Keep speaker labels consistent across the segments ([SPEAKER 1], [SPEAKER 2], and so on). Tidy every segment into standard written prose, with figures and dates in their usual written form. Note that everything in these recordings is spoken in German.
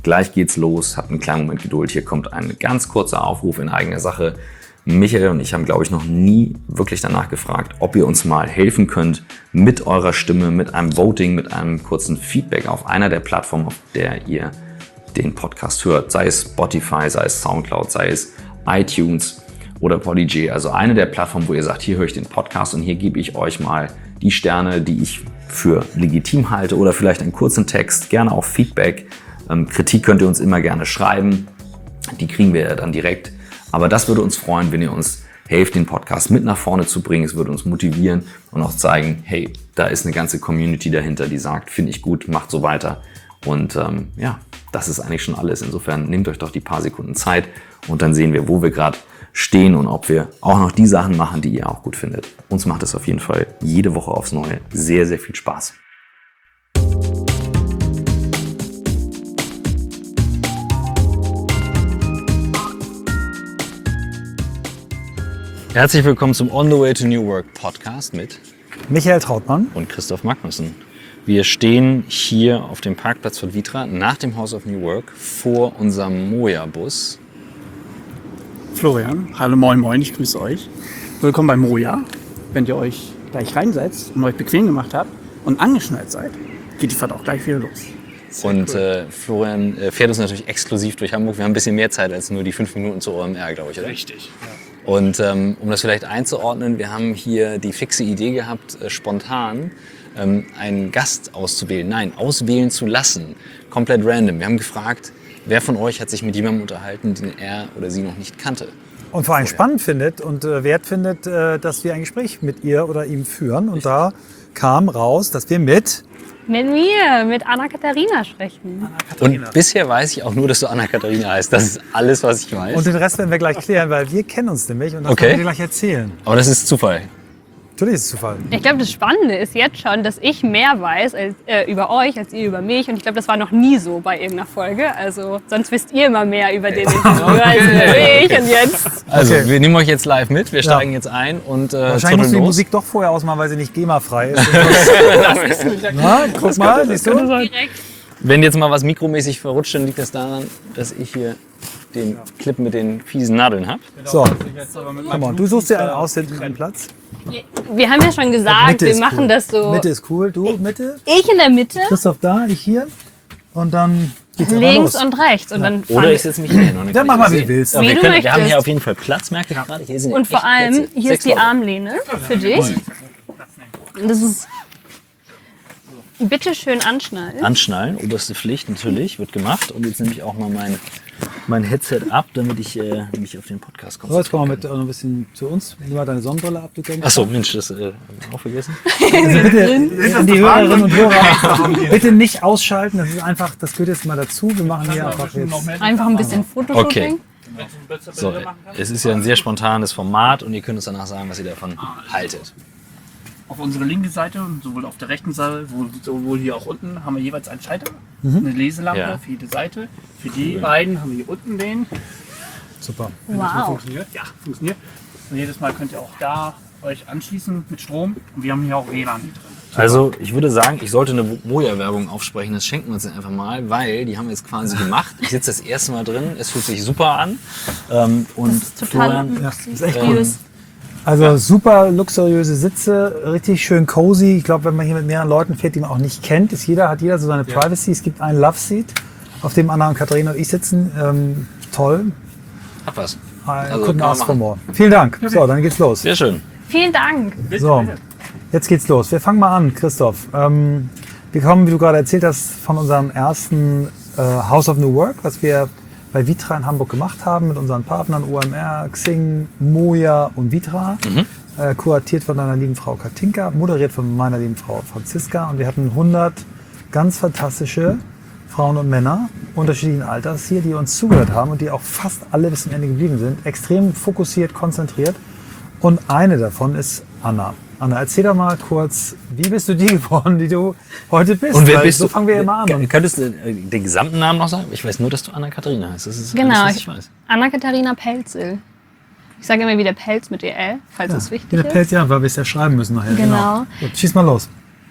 [SPEAKER 1] Gleich geht's los, habt einen kleinen Moment Geduld. Hier kommt ein ganz kurzer Aufruf in eigener Sache. Michael und ich haben, glaube ich, noch nie wirklich danach gefragt, ob ihr uns mal helfen könnt mit eurer Stimme, mit einem Voting, mit einem kurzen Feedback auf einer der Plattformen, auf der ihr den Podcast hört. Sei es Spotify, sei es Soundcloud, sei es iTunes oder Podigy. Also eine der Plattformen, wo ihr sagt, hier höre ich den Podcast und hier gebe ich euch mal die Sterne, die ich für legitim halte oder vielleicht einen kurzen Text, gerne auch Feedback. Kritik könnt ihr uns immer gerne schreiben. Die kriegen wir dann direkt. Aber das würde uns freuen, wenn ihr uns helft, den Podcast mit nach vorne zu bringen. Es würde uns motivieren und auch zeigen, hey, da ist eine ganze Community dahinter, die sagt, finde ich gut, macht so weiter. Und ja, das ist eigentlich schon alles. Insofern nehmt euch doch die paar Sekunden Zeit und dann sehen wir, wo wir gerade stehen und ob wir auch noch die Sachen machen, die ihr auch gut findet. Uns macht es auf jeden Fall jede Woche aufs Neue sehr, sehr viel Spaß. Herzlich willkommen zum On the Way to New Work Podcast mit
[SPEAKER 2] Michael Trautmann
[SPEAKER 1] und Christoph Magnussen. Wir stehen hier auf dem Parkplatz von Vitra nach dem House of New Work vor unserem Moja-Bus.
[SPEAKER 3] Florian, hallo, moin moin, ich grüße euch. Willkommen bei Moja. Wenn ihr euch gleich reinsetzt und euch bequem gemacht habt und angeschnallt seid, geht die Fahrt auch gleich wieder los.
[SPEAKER 1] Und Florian fährt uns natürlich exklusiv durch Hamburg. Wir haben ein bisschen mehr Zeit als nur die 5 Minuten zur OMR, glaube ich, oder?
[SPEAKER 3] Richtig, ja.
[SPEAKER 1] Und um das vielleicht einzuordnen, wir haben hier die fixe Idee gehabt, spontan einen Gast auszuwählen. Nein, auswählen zu lassen. Komplett random. Wir haben gefragt, wer von euch hat sich mit jemandem unterhalten, den er oder sie noch nicht kannte.
[SPEAKER 2] und vor allem spannend findet und wert findet, dass wir ein Gespräch mit ihr oder ihm führen. Und da kam raus, dass wir mit
[SPEAKER 4] mir, mit Anna-Katharina sprechen.
[SPEAKER 1] Und bisher weiß ich auch nur, dass du Anna-Katharina heißt. Das ist alles, was ich weiß.
[SPEAKER 2] Und den Rest werden wir gleich klären, weil wir kennen uns nämlich und das
[SPEAKER 1] Okay.
[SPEAKER 2] werden wir dir gleich erzählen.
[SPEAKER 1] Aber das ist Zufall.
[SPEAKER 2] Natürlich ist es Zufall.
[SPEAKER 4] Ich glaube, das Spannende ist jetzt schon, dass ich mehr weiß als, über euch als ihr über mich. Und ich glaube, das war noch nie so bei irgendeiner Folge. Also sonst wisst ihr immer mehr über den Interviewer als über mich. Und jetzt...
[SPEAKER 1] Also,
[SPEAKER 2] Okay.
[SPEAKER 1] wir nehmen euch jetzt live mit. Wir steigen jetzt ein und
[SPEAKER 2] Wahrscheinlich musst du die
[SPEAKER 1] los.
[SPEAKER 2] Musik doch vorher ausmachen, weil sie nicht GEMA-frei ist. Na, guck mal, siehst du?
[SPEAKER 4] Direkt.
[SPEAKER 1] Wenn jetzt mal was mikromäßig verrutscht, dann liegt das daran, dass ich hier den Clip mit den fiesen Nadeln habe.
[SPEAKER 2] So, komm mal, du suchst dir einen aus, hinten einen Platz.
[SPEAKER 4] Wir haben ja schon gesagt,
[SPEAKER 2] Mitte
[SPEAKER 4] wir
[SPEAKER 2] ist
[SPEAKER 4] machen
[SPEAKER 2] cool.
[SPEAKER 4] das so.
[SPEAKER 2] Mitte ist cool, du Mitte,
[SPEAKER 4] Ich in der Mitte,
[SPEAKER 2] Christoph da, ich hier. Und dann geht's aber
[SPEAKER 4] links
[SPEAKER 2] los.
[SPEAKER 4] und rechts. Und, dann
[SPEAKER 1] Oder ich setze mich hier hin.
[SPEAKER 2] Dann mach mal, wie du willst.
[SPEAKER 4] Wie
[SPEAKER 1] wir,
[SPEAKER 4] du
[SPEAKER 1] können, wir haben
[SPEAKER 4] möchtest.
[SPEAKER 1] hier auf jeden Fall Platz, merke ich gerade. Hier sind
[SPEAKER 4] und
[SPEAKER 1] echt
[SPEAKER 4] vor allem,
[SPEAKER 1] Plätze.
[SPEAKER 4] hier
[SPEAKER 1] 6
[SPEAKER 4] ist die
[SPEAKER 1] Leute.
[SPEAKER 4] Armlehne für dich. Und das ist... Bitte schön anschnallen.
[SPEAKER 1] Anschnallen, oberste Pflicht natürlich, wird gemacht. Und jetzt nehme ich auch mal mein Headset ab, damit ich mich auf den Podcast
[SPEAKER 2] So, jetzt komm
[SPEAKER 1] konzentrieren
[SPEAKER 2] mal mit noch ein bisschen zu uns. Nimm mal deine Sonnenbrille ab, du denkst.
[SPEAKER 1] Achso, Mensch, das auch vergessen.
[SPEAKER 2] Also bitte, an die Hörerinnen und Hörer, bitte nicht ausschalten. Das ist einfach, das gehört jetzt mal dazu. Wir machen hier einfach jetzt.
[SPEAKER 4] Einfach ein bisschen Fotoshooting.
[SPEAKER 1] Okay. So, es ist ja ein sehr spontanes Format und ihr könnt uns danach sagen, was ihr davon haltet.
[SPEAKER 3] Auf unserer linken Seite und sowohl auf der rechten Seite, sowohl hier auch unten, haben wir jeweils einen Schalter, eine Leselampe
[SPEAKER 1] Ja.
[SPEAKER 3] für jede Seite. Für die beiden haben wir hier unten den.
[SPEAKER 2] Super.
[SPEAKER 3] Wenn das mal
[SPEAKER 4] Wow.
[SPEAKER 3] funktioniert. Ja, funktioniert. Und jedes Mal könnt ihr auch da euch anschließen mit Strom. Und wir haben hier auch WLAN mit drin.
[SPEAKER 1] Also ich würde sagen, ich sollte eine Moja-Werbung aufsprechen, das schenken wir uns einfach mal, weil die haben wir jetzt quasi gemacht. Ich sitze das erste Mal drin, es fühlt sich super an. Und
[SPEAKER 4] Das ist total
[SPEAKER 1] Florian,
[SPEAKER 2] Ja, das ist echt cool.
[SPEAKER 4] süß.
[SPEAKER 2] Also super luxuriöse Sitze, richtig schön cozy. Ich glaube, wenn man hier mit mehreren Leuten fährt, die man auch nicht kennt, hat jeder so seine Privacy. Es gibt einen Love Seat, auf dem Anna und Katharina und ich sitzen. Toll.
[SPEAKER 1] hat was.
[SPEAKER 2] I
[SPEAKER 1] Also,
[SPEAKER 2] couldn't
[SPEAKER 1] kann man
[SPEAKER 2] ask for
[SPEAKER 1] machen.
[SPEAKER 2] more. Vielen Dank. So, dann geht's los.
[SPEAKER 1] Sehr schön.
[SPEAKER 4] Vielen Dank.
[SPEAKER 2] So, jetzt geht's los. Wir fangen mal an, Christoph. Wir kommen, wie du gerade erzählt hast, von unserem ersten House of New Work, was wir bei Vitra in Hamburg gemacht haben mit unseren Partnern OMR, Xing, Moja und Vitra. Kuratiert von deiner lieben Frau Katinka, moderiert von meiner lieben Frau Franziska. Und wir hatten 100 ganz fantastische Frauen und Männer unterschiedlichen Alters hier, die uns zugehört haben und die auch fast alle bis zum Ende geblieben sind. Extrem fokussiert, konzentriert. Und eine davon ist Anna. Anna, erzähl doch mal kurz, wie bist du die geworden, die du heute bist?
[SPEAKER 1] Und wer
[SPEAKER 2] Weil
[SPEAKER 1] bist
[SPEAKER 2] so
[SPEAKER 1] du?
[SPEAKER 2] fangen wir immer an. Und
[SPEAKER 1] Könntest du den gesamten Namen noch sagen? Ich weiß nur, dass du Anna-Katharina heißt. Das ist
[SPEAKER 4] Genau,
[SPEAKER 1] alles, was ich weiß.
[SPEAKER 4] Anna-Katharina Pelzel. Ich sage immer wieder Pelz mit EL, falls es wichtig
[SPEAKER 2] der
[SPEAKER 4] ist.
[SPEAKER 2] Pelz, ja, weil wir es ja schreiben müssen nachher.
[SPEAKER 4] Genau.
[SPEAKER 2] Gut, schieß mal los.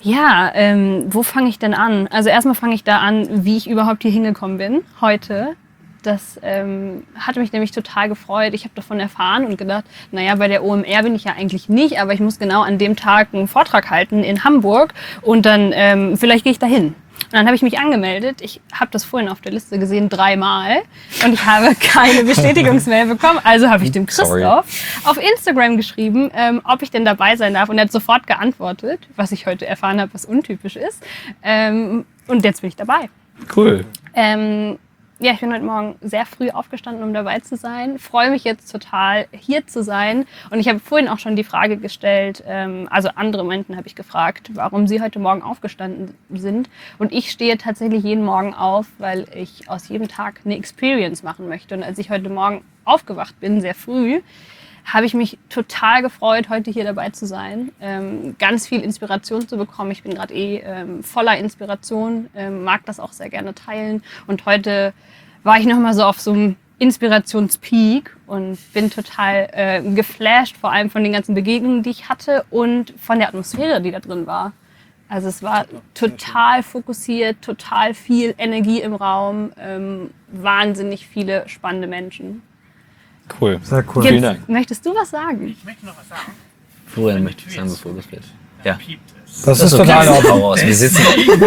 [SPEAKER 4] Ja, wo fange ich denn an? Also erstmal fange ich da an, wie ich überhaupt hier hingekommen bin, heute. Das hatte mich nämlich total gefreut. Ich habe davon erfahren und gedacht, naja, bei der OMR bin ich ja eigentlich nicht, aber ich muss genau an dem Tag einen Vortrag halten in Hamburg und dann vielleicht gehe ich da hin. Und dann habe ich mich angemeldet. Ich habe das vorhin auf der Liste gesehen, 3-mal. Und ich habe keine Bestätigungsmail bekommen. Also habe ich dem Christoph auf Instagram geschrieben, ob ich denn dabei sein darf. Und er hat sofort geantwortet, was ich heute erfahren habe, was untypisch ist. Und jetzt bin ich dabei.
[SPEAKER 1] Cool.
[SPEAKER 4] Ja, ich bin heute Morgen sehr früh aufgestanden, um dabei zu sein. Freue mich jetzt total, hier zu sein. Und ich habe vorhin auch schon die Frage gestellt, also andere Menschen habe ich gefragt, warum sie heute Morgen aufgestanden sind. Und ich stehe tatsächlich jeden Morgen auf, weil ich aus jedem Tag eine Experience machen möchte. Und als ich heute Morgen aufgewacht bin, sehr früh, habe ich mich total gefreut, heute hier dabei zu sein, ganz viel Inspiration zu bekommen. Ich bin gerade voller Inspiration, mag das auch sehr gerne teilen. Und heute war ich nochmal so auf so einem Inspirationspeak und bin total geflasht, vor allem von den ganzen Begegnungen, die ich hatte und von der Atmosphäre, die da drin war. Also es war total fokussiert, total viel Energie im Raum, wahnsinnig viele spannende Menschen.
[SPEAKER 1] Cool.
[SPEAKER 2] Sehr cool.
[SPEAKER 1] Vielen Dank.
[SPEAKER 4] Möchtest du was sagen?
[SPEAKER 3] Ich möchte noch was sagen.
[SPEAKER 1] Florian möchte ich sagen, bevor das wird. Ja.
[SPEAKER 2] Das ist total in Ordnung.
[SPEAKER 1] Raus. Wir sitzen.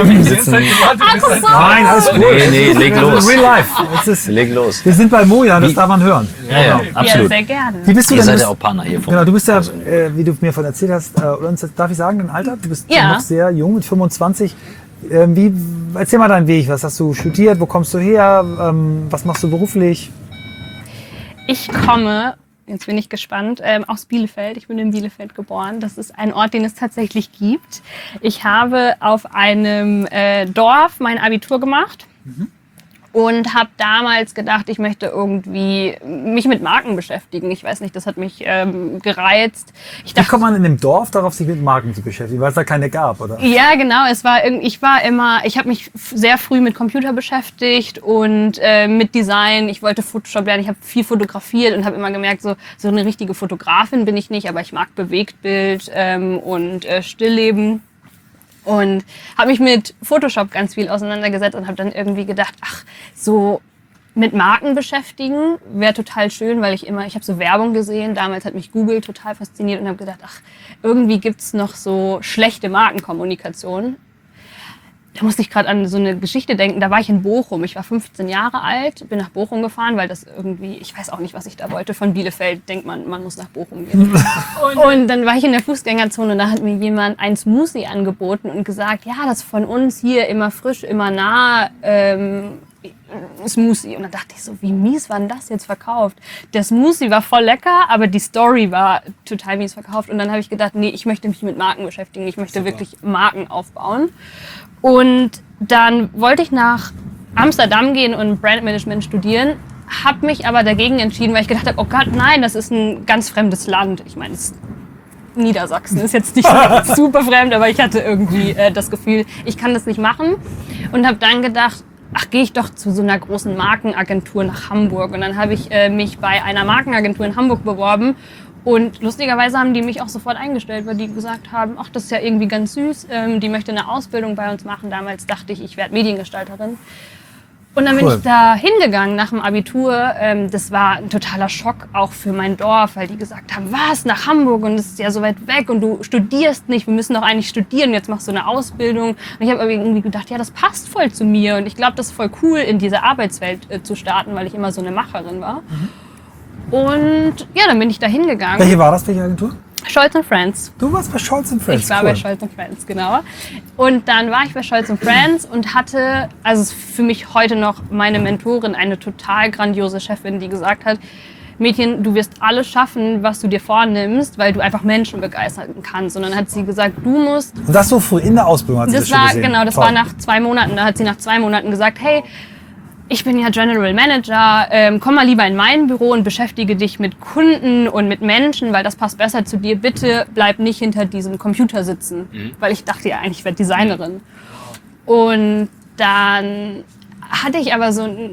[SPEAKER 2] Nein, alles gut.
[SPEAKER 1] Nee, leg los.
[SPEAKER 2] Real life.
[SPEAKER 1] Leg los.
[SPEAKER 2] Wir sind bei Moja, das darf man hören.
[SPEAKER 1] Ja, absolut.
[SPEAKER 4] Ja, sehr gerne.
[SPEAKER 2] Wie bist du
[SPEAKER 1] Ihr
[SPEAKER 2] denn?
[SPEAKER 1] seid
[SPEAKER 2] Du
[SPEAKER 1] ja
[SPEAKER 2] bist-
[SPEAKER 1] auch Partner hier
[SPEAKER 2] Genau, du bist ja, wie du mir von erzählt hast, darf ich sagen, dein Alter? Du bist
[SPEAKER 4] Ja.
[SPEAKER 2] noch sehr jung, mit 25. Erzähl mal deinen Weg. Was hast du studiert? Wo kommst du her? Was machst du beruflich?
[SPEAKER 4] Ich komme, jetzt bin ich gespannt, aus Bielefeld. Ich bin in Bielefeld geboren. Das ist ein Ort, den es tatsächlich gibt. Ich habe auf einem Dorf mein Abitur gemacht. Und habe damals gedacht, ich möchte irgendwie mich mit Marken beschäftigen. Ich weiß nicht, das hat mich gereizt. Ich
[SPEAKER 2] Wie
[SPEAKER 4] dachte,
[SPEAKER 2] kommt man in dem Dorf darauf, sich mit Marken zu beschäftigen? Weil es da keine gab, oder?
[SPEAKER 4] ja, genau. Ich habe mich sehr früh mit Computer beschäftigt und mit Design. Ich wollte Photoshop lernen. Ich habe viel fotografiert und habe immer gemerkt, so eine richtige Fotografin bin ich nicht, aber ich mag Bewegtbild und Stillleben. Und habe mich mit Photoshop ganz viel auseinandergesetzt und habe dann irgendwie gedacht, ach, so mit Marken beschäftigen wäre total schön, weil ich habe so Werbung gesehen. Damals hat mich Google total fasziniert und habe gedacht, ach, irgendwie gibt's noch so schlechte Markenkommunikation. Da musste ich gerade an so eine Geschichte denken. Da war ich in Bochum. Ich war 15 Jahre alt, bin nach Bochum gefahren, weil das irgendwie, ich weiß auch nicht, was ich da wollte. Von Bielefeld denkt man muss nach Bochum gehen. Und dann war ich in der Fußgängerzone und da hat mir jemand ein Smoothie angeboten und gesagt, ja, das ist von uns hier immer frisch, immer nah. Smoothie. Und dann dachte ich so, wie mies war denn das jetzt verkauft? Der Smoothie war voll lecker, aber die Story war total mies verkauft. Und dann habe ich gedacht, nee, ich möchte mich mit Marken beschäftigen. Ich möchte wirklich Marken aufbauen. Und dann wollte ich nach Amsterdam gehen und Brandmanagement studieren, habe mich aber dagegen entschieden, weil ich gedacht habe, oh Gott, nein, das ist ein ganz fremdes Land. Ich meine, Niedersachsen ist jetzt nicht super fremd, aber ich hatte irgendwie das Gefühl, ich kann das nicht machen. Und habe dann gedacht, ach, gehe ich doch zu so einer großen Markenagentur nach Hamburg. Und dann habe ich mich bei einer Markenagentur in Hamburg beworben. Und lustigerweise haben die mich auch sofort eingestellt, weil die gesagt haben, ach, das ist ja irgendwie ganz süß, die möchte eine Ausbildung bei uns machen. Damals dachte ich werde Mediengestalterin. Und dann bin ich da hingegangen nach dem Abitur. Das war ein totaler Schock auch für mein Dorf, weil die gesagt haben, was, nach Hamburg und das ist ja so weit weg und du studierst nicht, wir müssen doch eigentlich studieren, jetzt machst du eine Ausbildung. Und ich habe irgendwie gedacht, ja, das passt voll zu mir und ich glaube, das ist voll cool, in diese Arbeitswelt zu starten, weil ich immer so eine Macherin war. Und ja, dann bin ich da hingegangen.
[SPEAKER 2] Welche war das, welche Agentur?
[SPEAKER 4] Scholz & Friends.
[SPEAKER 2] Du warst bei Scholz & Friends.
[SPEAKER 4] Ich war bei Scholz & Friends, genau. Und dann war ich bei Scholz & Friends und hatte, also es ist für mich heute noch meine Mentorin, eine total grandiose Chefin, die gesagt hat, Mädchen, du wirst alles schaffen, was du dir vornimmst, weil du einfach Menschen begeistern kannst. Und dann hat sie gesagt, du musst...
[SPEAKER 2] Und das so früh in der Ausbildung hat sie das schon
[SPEAKER 4] war,
[SPEAKER 2] gesehen.
[SPEAKER 4] genau, das
[SPEAKER 2] Toll.
[SPEAKER 4] war nach 2 Monaten. Da hat sie nach 2 Monaten gesagt, hey, ich bin ja General Manager, komm mal lieber in mein Büro und beschäftige dich mit Kunden und mit Menschen, weil das passt besser zu dir. Bitte bleib nicht hinter diesem Computer sitzen, weil ich dachte ja eigentlich, ich werde Designerin. Und dann hatte ich aber so ein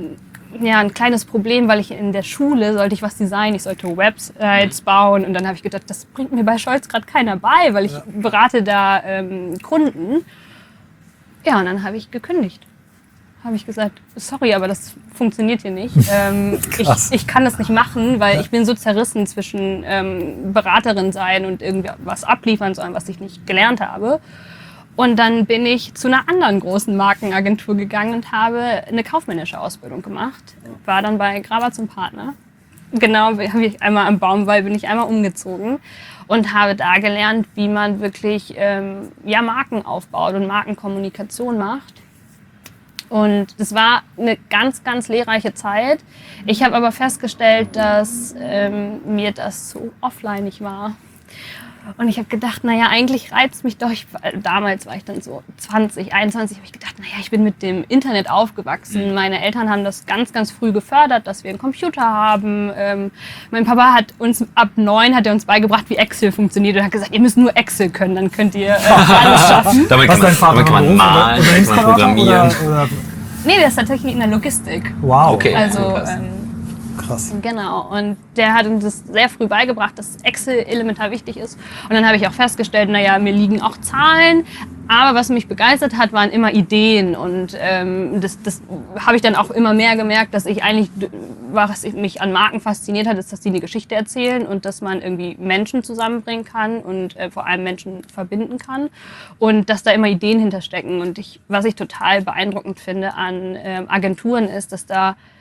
[SPEAKER 4] ein kleines Problem, weil ich in der Schule sollte ich was designen, ich sollte Websites bauen und dann habe ich gedacht, das bringt mir bei Scholz gerade keiner bei, weil ich berate da Kunden. Ja, und dann habe ich gekündigt. Habe ich gesagt, sorry, aber das funktioniert hier nicht. Ich kann das nicht machen, weil ich bin so zerrissen zwischen Beraterin sein und irgendwie was abliefern sollen, was ich nicht gelernt habe. Und dann bin ich zu einer anderen großen Markenagentur gegangen und habe eine kaufmännische Ausbildung gemacht. War dann bei Grabatz & Partner. Genau, habe ich einmal am Baumwall bin ich einmal umgezogen und habe da gelernt, wie man wirklich Marken aufbaut und Markenkommunikation macht. Und das war eine ganz, ganz lehrreiche Zeit. Ich habe aber festgestellt, dass mir das so offlineig war. Und ich habe gedacht, naja, eigentlich reizt mich doch, damals war ich dann so 20, 21, habe ich gedacht, naja, ich bin mit dem Internet aufgewachsen. Meine Eltern haben das ganz, ganz früh gefördert, dass wir einen Computer haben. Mein Papa hat uns ab 9 hat er uns beigebracht, wie Excel funktioniert und hat gesagt, ihr müsst nur Excel können, dann könnt ihr alles schaffen.
[SPEAKER 1] Damit kann man malen, kann man programmieren.
[SPEAKER 4] Nee, der ist tatsächlich in der Logistik.
[SPEAKER 2] Wow.
[SPEAKER 1] Okay.
[SPEAKER 4] Also,
[SPEAKER 2] krass.
[SPEAKER 4] Genau, und der hat uns das sehr früh beigebracht, dass Excel elementar wichtig ist. Und dann habe ich auch festgestellt, naja, mir liegen auch Zahlen, aber was mich begeistert hat, waren immer Ideen. Und das habe ich dann auch immer mehr gemerkt, dass ich eigentlich, was mich an Marken fasziniert hat, ist, dass die eine Geschichte erzählen und dass man irgendwie Menschen zusammenbringen kann und vor allem Menschen verbinden kann. Und dass da immer Ideen hinterstecken. Und was ich total beeindruckend finde an Agenturen ist, dass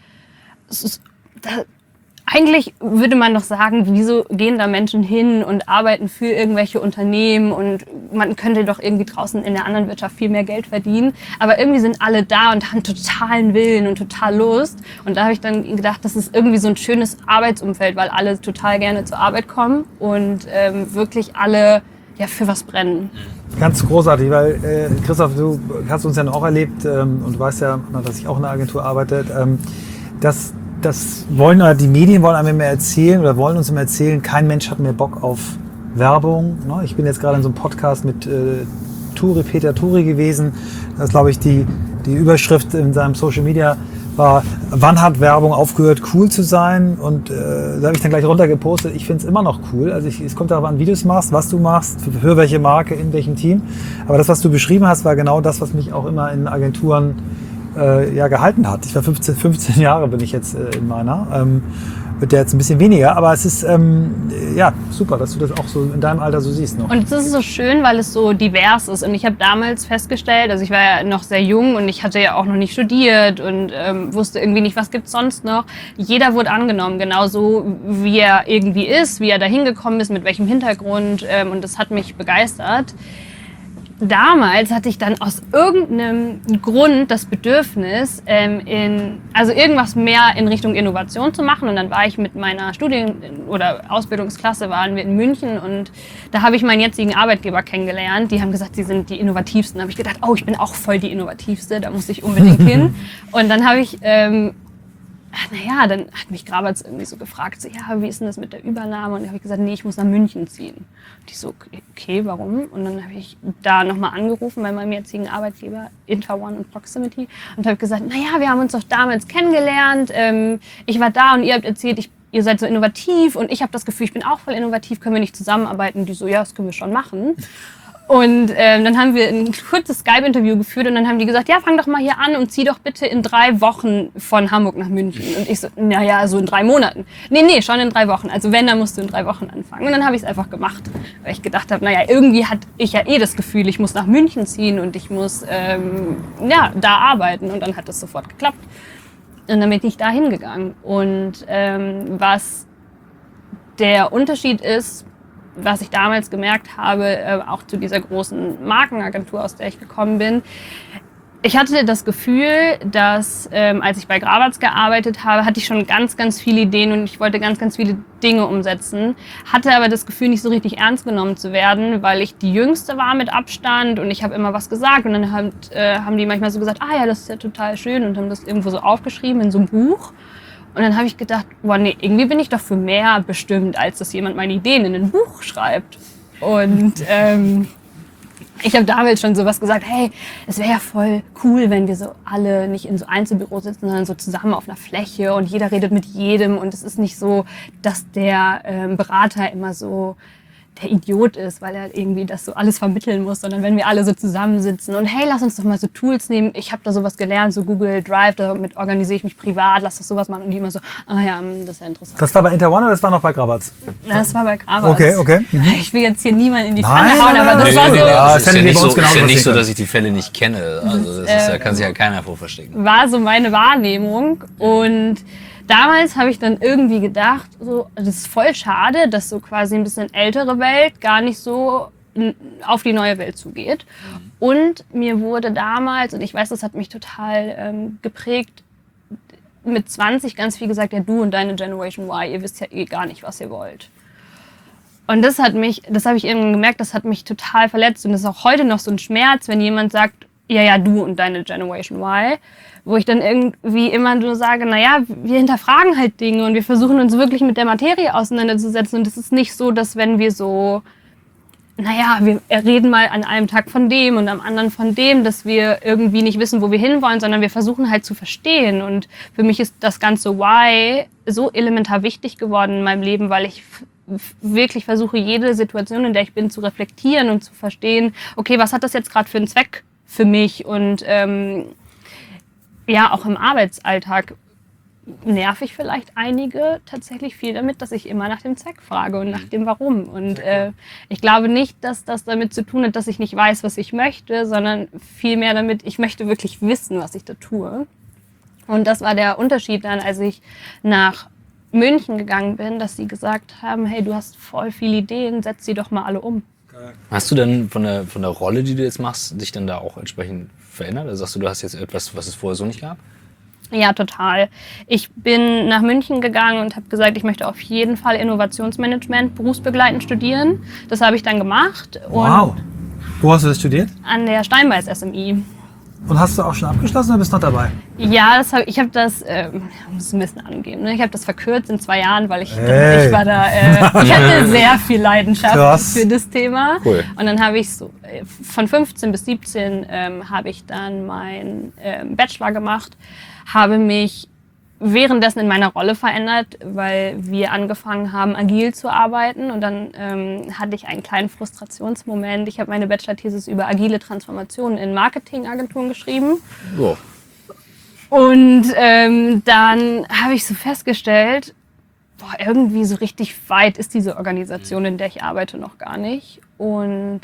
[SPEAKER 4] eigentlich würde man doch sagen, wieso gehen da Menschen hin und arbeiten für irgendwelche Unternehmen und man könnte doch irgendwie draußen in der anderen Wirtschaft viel mehr Geld verdienen. Aber irgendwie sind alle da und haben totalen Willen und total Lust. Und da habe ich dann gedacht, das ist irgendwie so ein schönes Arbeitsumfeld, weil alle total gerne zur Arbeit kommen und wirklich alle für was brennen.
[SPEAKER 2] Ganz großartig, weil Christoph, du hast uns ja auch erlebt und du weißt ja, dass ich auch in einer Agentur arbeite, das wollen die Medien wollen einem immer erzählen oder wollen uns immer erzählen, kein Mensch hat mehr Bock auf Werbung. Ich bin jetzt gerade in so einem Podcast mit Peter Turi gewesen. Das ist, glaube ich, die Überschrift in seinem Social Media war, wann hat Werbung aufgehört cool zu sein? Und da habe ich dann gleich runtergepostet, ich finde es immer noch cool. Also es kommt darauf an, wie du es machst, was du machst, für welche Marke, in welchem Team. Aber das, was du beschrieben hast, war genau das, was mich auch immer in Agenturen gehalten hat. Ich war 15 Jahre bin ich jetzt in meiner. Wird ja jetzt ein bisschen weniger, aber es ist super, dass du das auch so in deinem Alter so siehst noch.
[SPEAKER 4] Und es ist so schön, weil es so divers ist. Und ich habe damals festgestellt, also ich war ja noch sehr jung und ich hatte ja auch noch nicht studiert und wusste irgendwie nicht, was gibt's sonst noch. Jeder wurde angenommen, genauso wie er irgendwie ist, wie er da hingekommen ist, mit welchem Hintergrund. Und das hat mich begeistert. Damals hatte ich dann aus irgendeinem Grund das Bedürfnis, irgendwas mehr in Richtung Innovation zu machen. Und dann war ich mit meiner oder Ausbildungsklasse, waren wir in München und da habe ich meinen jetzigen Arbeitgeber kennengelernt. Die haben gesagt, sie sind die Innovativsten. Da habe ich gedacht, ich bin auch voll die Innovativste, da muss ich unbedingt hin. Und dann habe ich dann hat mich Grabatz irgendwie so gefragt, wie ist denn das mit der Übernahme? Und dann habe ich gesagt, nee, ich muss nach München ziehen. Und ich so, okay, warum? Und dann habe ich da nochmal angerufen bei meinem jetzigen Arbeitgeber, InterOne und Proximity, und habe gesagt, wir haben uns doch damals kennengelernt, ich war da und ihr habt erzählt, ihr seid so innovativ und ich habe das Gefühl, ich bin auch voll innovativ, können wir nicht zusammenarbeiten? Und die so, ja, das können wir schon machen. Und dann haben wir ein kurzes Skype-Interview geführt und dann haben die gesagt, ja, fang doch mal hier an und zieh doch bitte in 3 Wochen von Hamburg nach München. Und ich so, so in 3 Monaten. Nee, schon in 3 Wochen. Also wenn, dann musst du in 3 Wochen anfangen. Und dann habe ich es einfach gemacht, weil ich gedacht habe, irgendwie hatte ich ja das Gefühl, ich muss nach München ziehen und ich muss da arbeiten. Und dann hat das sofort geklappt. Und dann bin ich da hingegangen. Und was der Unterschied ist, was ich damals gemerkt habe, auch zu dieser großen Markenagentur, aus der ich gekommen bin. Ich hatte das Gefühl, dass als ich bei Grabatz gearbeitet habe, hatte ich schon ganz, ganz viele Ideen und ich wollte ganz, ganz viele Dinge umsetzen. Hatte aber das Gefühl, nicht so richtig ernst genommen zu werden, weil ich die Jüngste war mit Abstand und ich habe immer was gesagt und dann haben die manchmal so gesagt, das ist ja total schön und haben das irgendwo so aufgeschrieben in so einem Buch. Und dann habe ich gedacht, irgendwie bin ich doch für mehr bestimmt, als dass jemand meine Ideen in ein Buch schreibt. Und Ich habe damals schon sowas gesagt, hey, es wäre ja voll cool, wenn wir so alle nicht in so Einzelbüros sitzen, sondern so zusammen auf einer Fläche und jeder redet mit jedem und es ist nicht so, dass der Berater immer so der Idiot ist, weil er irgendwie das so alles vermitteln muss, sondern wenn wir alle so zusammensitzen und hey, lass uns doch mal so Tools nehmen. Ich habe da sowas gelernt, so Google Drive, damit organisiere ich mich privat, lass doch sowas machen. Und die immer so, ah ja, das ist ja interessant.
[SPEAKER 2] Das war bei Interone oder das war noch bei Grabatz?
[SPEAKER 4] Das war bei Grabatz.
[SPEAKER 2] Okay. Mhm.
[SPEAKER 4] Ich will jetzt hier niemanden in die Pfanne hauen, aber das
[SPEAKER 2] nein,
[SPEAKER 4] war so...
[SPEAKER 2] ja,
[SPEAKER 1] Es ist ja
[SPEAKER 2] fänden wir
[SPEAKER 1] nicht
[SPEAKER 2] bei uns
[SPEAKER 1] so,
[SPEAKER 2] genauso
[SPEAKER 1] ist ja nicht
[SPEAKER 2] passieren
[SPEAKER 1] so,
[SPEAKER 2] können.
[SPEAKER 1] dass ich die Fälle nicht kenne. Also da kann sich ja keiner vor verstecken.
[SPEAKER 4] War so meine Wahrnehmung und damals habe ich dann irgendwie gedacht, so, das ist voll schade, dass so quasi ein bisschen ältere Welt gar nicht so auf die neue Welt zugeht. Und mir wurde damals, und ich weiß, das hat mich total geprägt, mit 20 ganz viel gesagt, ja du und deine Generation Y, ihr wisst ja eh gar nicht, was ihr wollt. Und das habe ich irgendwann gemerkt, das hat mich total verletzt und das ist auch heute noch so ein Schmerz, wenn jemand sagt, ja, du und deine Generation Y, wo ich dann irgendwie immer nur sage, naja, wir hinterfragen halt Dinge und wir versuchen uns wirklich mit der Materie auseinanderzusetzen und es ist nicht so, dass wenn wir so, naja, wir reden mal an einem Tag von dem und am anderen von dem, dass wir irgendwie nicht wissen, wo wir hinwollen, sondern wir versuchen halt zu verstehen und für mich ist das ganze Why so elementar wichtig geworden in meinem Leben, weil ich wirklich versuche, jede Situation, in der ich bin, zu reflektieren und zu verstehen, okay, was hat das jetzt gerade für einen Zweck für mich und ja, auch im Arbeitsalltag nerv ich vielleicht einige tatsächlich viel damit, dass ich immer nach dem Zweck frage und nach dem Warum. Und ich glaube nicht, dass das damit zu tun hat, dass ich nicht weiß, was ich möchte, sondern vielmehr damit, ich möchte wirklich wissen, was ich da tue. Und das war der Unterschied dann, als ich nach München gegangen bin, dass sie gesagt haben, hey, du hast voll viele Ideen, setz sie doch mal alle um.
[SPEAKER 1] Hast du dann von der Rolle, die du jetzt machst, dich dann da auch entsprechend verändert? Also sagst du hast jetzt etwas, was es vorher so nicht gab?
[SPEAKER 4] Ja, total. Ich bin nach München gegangen und habe gesagt, ich möchte auf jeden Fall Innovationsmanagement berufsbegleitend studieren. Das habe ich dann gemacht.
[SPEAKER 2] Wow. Wo hast du das studiert?
[SPEAKER 4] An der Steinbeis SMI.
[SPEAKER 2] Und hast du auch schon abgeschlossen oder bist du noch dabei?
[SPEAKER 4] Ja, ich habe das, ich muss es ein bisschen angeben, ne? Ich habe das verkürzt in 2 Jahren, weil ich war da, ich hatte sehr viel Leidenschaft für das Thema.
[SPEAKER 1] Cool.
[SPEAKER 4] Und dann habe ich so, von 15 bis 17 habe ich dann meinen Bachelor gemacht, habe mich währenddessen in meiner Rolle verändert, weil wir angefangen haben, agil zu arbeiten. Und dann hatte ich einen kleinen Frustrationsmoment. Ich habe meine Bachelor-Thesis über agile Transformationen in Marketingagenturen geschrieben.
[SPEAKER 1] Oh.
[SPEAKER 4] Und dann habe ich so festgestellt, irgendwie so richtig weit ist diese Organisation, in der ich arbeite, noch gar nicht. Und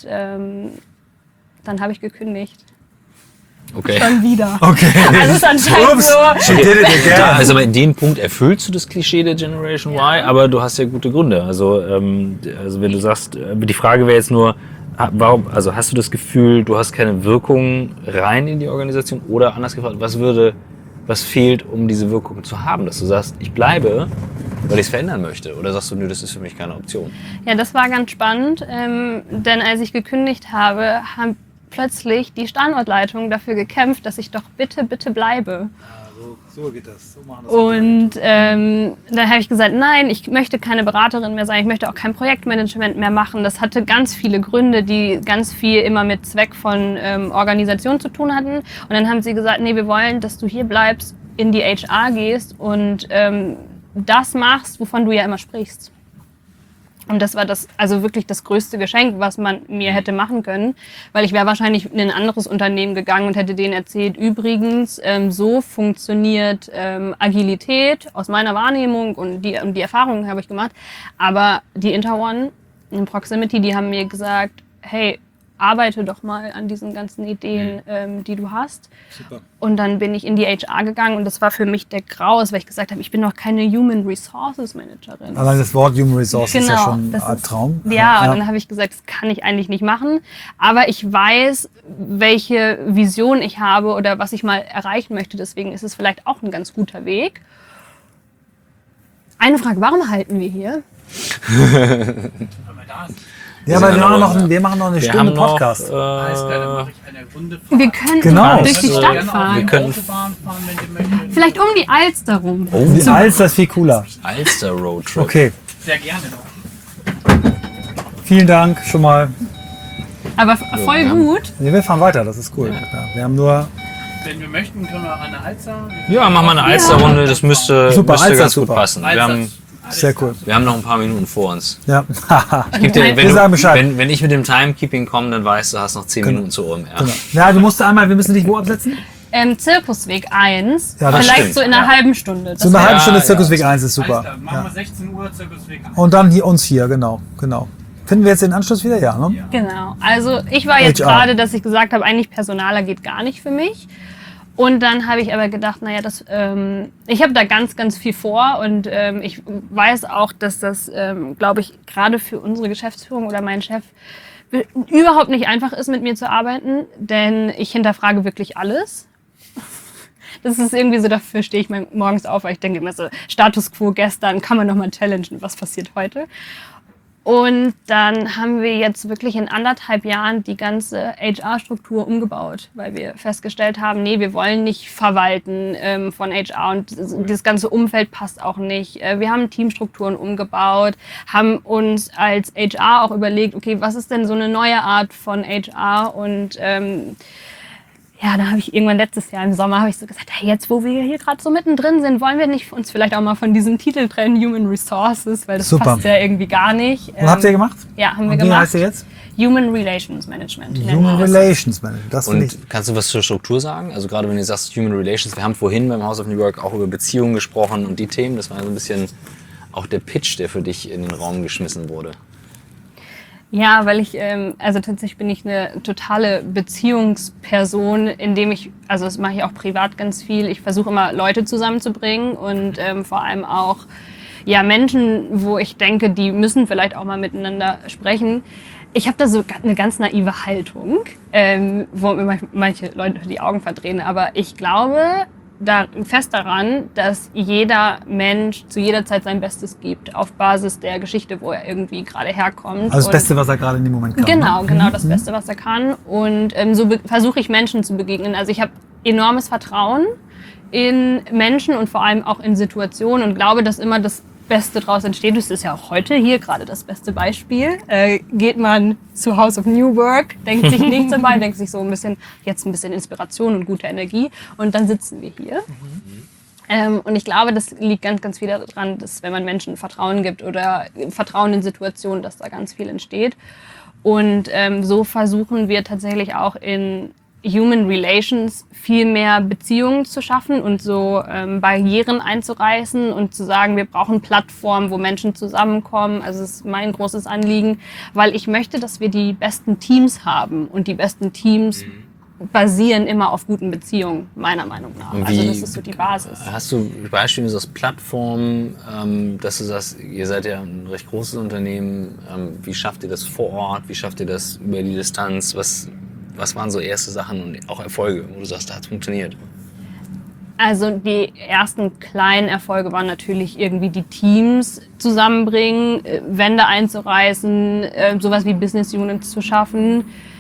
[SPEAKER 4] dann habe ich gekündigt.
[SPEAKER 1] Okay.
[SPEAKER 4] Schon wieder.
[SPEAKER 2] Okay.
[SPEAKER 4] Also es ist anscheinend so.
[SPEAKER 2] She did it again.
[SPEAKER 1] Ja, also bei dem Punkt erfüllst du das Klischee der Generation Y, aber du hast ja gute Gründe. Also wenn du sagst, die Frage wäre jetzt nur, warum, also hast du das Gefühl, du hast keine Wirkung rein in die Organisation oder anders gefragt, was fehlt, um diese Wirkung zu haben, dass du sagst, ich bleibe, weil ich es verändern möchte? Oder sagst du, nö, das ist für mich keine Option?
[SPEAKER 4] Ja, das war ganz spannend, denn als ich gekündigt habe, haben plötzlich die Standortleitung dafür gekämpft, dass ich doch bitte bleibe.
[SPEAKER 2] So geht das. So machen das.
[SPEAKER 4] Und dann habe ich gesagt, nein, ich möchte keine Beraterin mehr sein, ich möchte auch kein Projektmanagement mehr machen. Das hatte ganz viele Gründe, die ganz viel immer mit Zweck von Organisation zu tun hatten. Und dann haben sie gesagt, nee, wir wollen, dass du hier bleibst, in die HR gehst und das machst, wovon du ja immer sprichst. Und das war wirklich das größte Geschenk, was man mir hätte machen können, weil ich wäre wahrscheinlich in ein anderes Unternehmen gegangen und hätte denen erzählt, übrigens, so funktioniert Agilität aus meiner Wahrnehmung und die Erfahrungen habe ich gemacht. Aber die Interone in Proximity, die haben mir gesagt, hey, arbeite doch mal an diesen ganzen Ideen, die du hast.
[SPEAKER 2] Super.
[SPEAKER 4] Und dann bin ich in die HR gegangen und das war für mich der Graus, weil ich gesagt habe, ich bin noch keine Human Resources Managerin.
[SPEAKER 2] Allein das Wort Human Resources ist ja schon
[SPEAKER 4] das
[SPEAKER 2] ein Traum.
[SPEAKER 4] Ja, und dann habe ich gesagt, das kann ich eigentlich nicht machen. Aber ich weiß, welche Vision ich habe oder was ich mal erreichen möchte. Deswegen ist es vielleicht auch ein ganz guter Weg. Eine Frage, warum halten wir hier?
[SPEAKER 2] Ja, aber wir machen noch eine Stunde Podcast.
[SPEAKER 4] Wir können durch die Stadt fahren.
[SPEAKER 1] Wir können
[SPEAKER 4] Vielleicht um die Alster rum.
[SPEAKER 2] Die Alster ist viel cooler.
[SPEAKER 1] Alster Roadtrip.
[SPEAKER 2] Okay,
[SPEAKER 3] Sehr gerne noch.
[SPEAKER 2] vielen Dank schon mal.
[SPEAKER 4] Aber voll gut.
[SPEAKER 2] Nee, wir fahren weiter, das ist cool. Ja, wir haben nur...
[SPEAKER 3] Wenn wir möchten, können wir eine Alster.
[SPEAKER 1] Ja, machen wir eine Alsterrunde, das müsste
[SPEAKER 2] Alster
[SPEAKER 1] ganz gut
[SPEAKER 2] super.
[SPEAKER 1] passen.
[SPEAKER 2] Sehr cool.
[SPEAKER 1] Wir haben noch ein paar Minuten vor uns.
[SPEAKER 2] Ja.
[SPEAKER 1] Ich geb dir,
[SPEAKER 2] Wir sagen Bescheid.
[SPEAKER 1] wenn ich mit dem Timekeeping komme, dann weißt du, hast noch 10 Minuten zu OMR.
[SPEAKER 2] Genau. Ja, du musst einmal, wir müssen dich wo absetzen?
[SPEAKER 4] Zirkusweg 1.
[SPEAKER 2] Ja, das
[SPEAKER 4] vielleicht
[SPEAKER 1] stimmt.
[SPEAKER 4] so in einer halben Stunde. Das
[SPEAKER 2] So eine
[SPEAKER 4] wär-
[SPEAKER 2] halbe Stunde
[SPEAKER 1] ja,
[SPEAKER 2] Zirkusweg 1 ist super.
[SPEAKER 3] Alster, machen wir 16 Uhr Zirkusweg 1.
[SPEAKER 2] Und dann uns hier, genau. Finden wir jetzt den Anschluss wieder? Ja, ne?
[SPEAKER 4] Genau. Also ich war jetzt
[SPEAKER 2] HR.
[SPEAKER 4] gerade, dass ich gesagt habe, eigentlich Personaler geht gar nicht für mich. Und dann habe ich aber gedacht, naja, ich habe da ganz, ganz viel vor und ich weiß auch, dass das, glaube ich, gerade für unsere Geschäftsführung oder meinen Chef überhaupt nicht einfach ist, mit mir zu arbeiten, denn ich hinterfrage wirklich alles. Das ist irgendwie so, dafür stehe ich morgens auf, weil ich denke immer so, Status Quo gestern, kann man nochmal challengen, was passiert heute? Und dann haben wir jetzt wirklich in 1,5 Jahren die ganze HR-Struktur umgebaut, weil wir festgestellt haben, nee, wir wollen nicht verwalten von HR und das ganze Umfeld passt auch nicht. Wir haben Teamstrukturen umgebaut, haben uns als HR auch überlegt, okay, was ist denn so eine neue Art von HR? Und ja, da habe ich irgendwann letztes Jahr im Sommer habe ich so gesagt, hey, jetzt wo wir hier gerade so mittendrin sind, wollen wir nicht uns vielleicht auch mal von diesem Titel trennen, Human Resources, weil das
[SPEAKER 2] Super.
[SPEAKER 4] passt ja irgendwie gar nicht.
[SPEAKER 2] Und habt ihr gemacht?
[SPEAKER 4] Ja, haben wir
[SPEAKER 2] Und wie
[SPEAKER 4] gemacht.
[SPEAKER 2] heißt ihr jetzt?
[SPEAKER 4] Human Relations Management. nennen
[SPEAKER 2] Human
[SPEAKER 4] wir es.
[SPEAKER 2] Relations Management. Das finde ich.
[SPEAKER 1] Und kannst du was zur Struktur sagen? Also gerade wenn du sagst Human Relations, wir haben vorhin beim House of New Work auch über Beziehungen gesprochen und die Themen, das war so ein bisschen auch der Pitch, der für dich in den Raum geschmissen wurde.
[SPEAKER 4] Ja, weil ich, also tatsächlich bin ich eine totale Beziehungsperson, indem ich, also das mache ich auch privat ganz viel, ich versuche immer Leute zusammenzubringen und vor allem auch ja, Menschen, wo ich denke, die müssen vielleicht auch mal miteinander sprechen. Ich habe da so eine ganz naive Haltung, wo mir manche Leute die Augen verdrehen, aber ich glaube fest daran, dass jeder Mensch zu jeder Zeit sein Bestes gibt, auf Basis der Geschichte, wo er irgendwie gerade herkommt.
[SPEAKER 2] Also das Beste, was er gerade in dem Moment kann.
[SPEAKER 4] Genau, das Beste, was er kann. Und so versuche ich Menschen zu begegnen. Also ich habe enormes Vertrauen in Menschen und vor allem auch in Situationen und glaube, dass immer das Beste daraus entsteht. Das ist ja auch heute hier gerade das beste Beispiel. Geht man zu House of New Work, denkt sich nichts dabei, denkt sich so ein bisschen Inspiration und gute Energie und dann sitzen wir hier. Und ich glaube, das liegt ganz, ganz viel daran, dass wenn man Menschen Vertrauen gibt oder Vertrauen in Situationen, dass da ganz viel entsteht. Und so versuchen wir tatsächlich auch in Human Relations viel mehr Beziehungen zu schaffen und so Barrieren einzureißen und zu sagen, wir brauchen Plattformen, wo Menschen zusammenkommen. Also das ist mein großes Anliegen, weil ich möchte, dass wir die besten Teams haben und die besten Teams basieren immer auf guten Beziehungen, meiner Meinung nach. Also das ist so die Basis.
[SPEAKER 1] Hast du Beispiele aus Plattformen, dass du sagst, ihr seid ja ein recht großes Unternehmen, wie schafft ihr das vor Ort, wie schafft ihr das über die Distanz, was waren so erste Sachen und auch Erfolge, wo du sagst, da hat es funktioniert?
[SPEAKER 4] Also die ersten kleinen Erfolge waren natürlich irgendwie die Teams zusammenbringen, Wände einzureißen, sowas wie Business Units zu schaffen.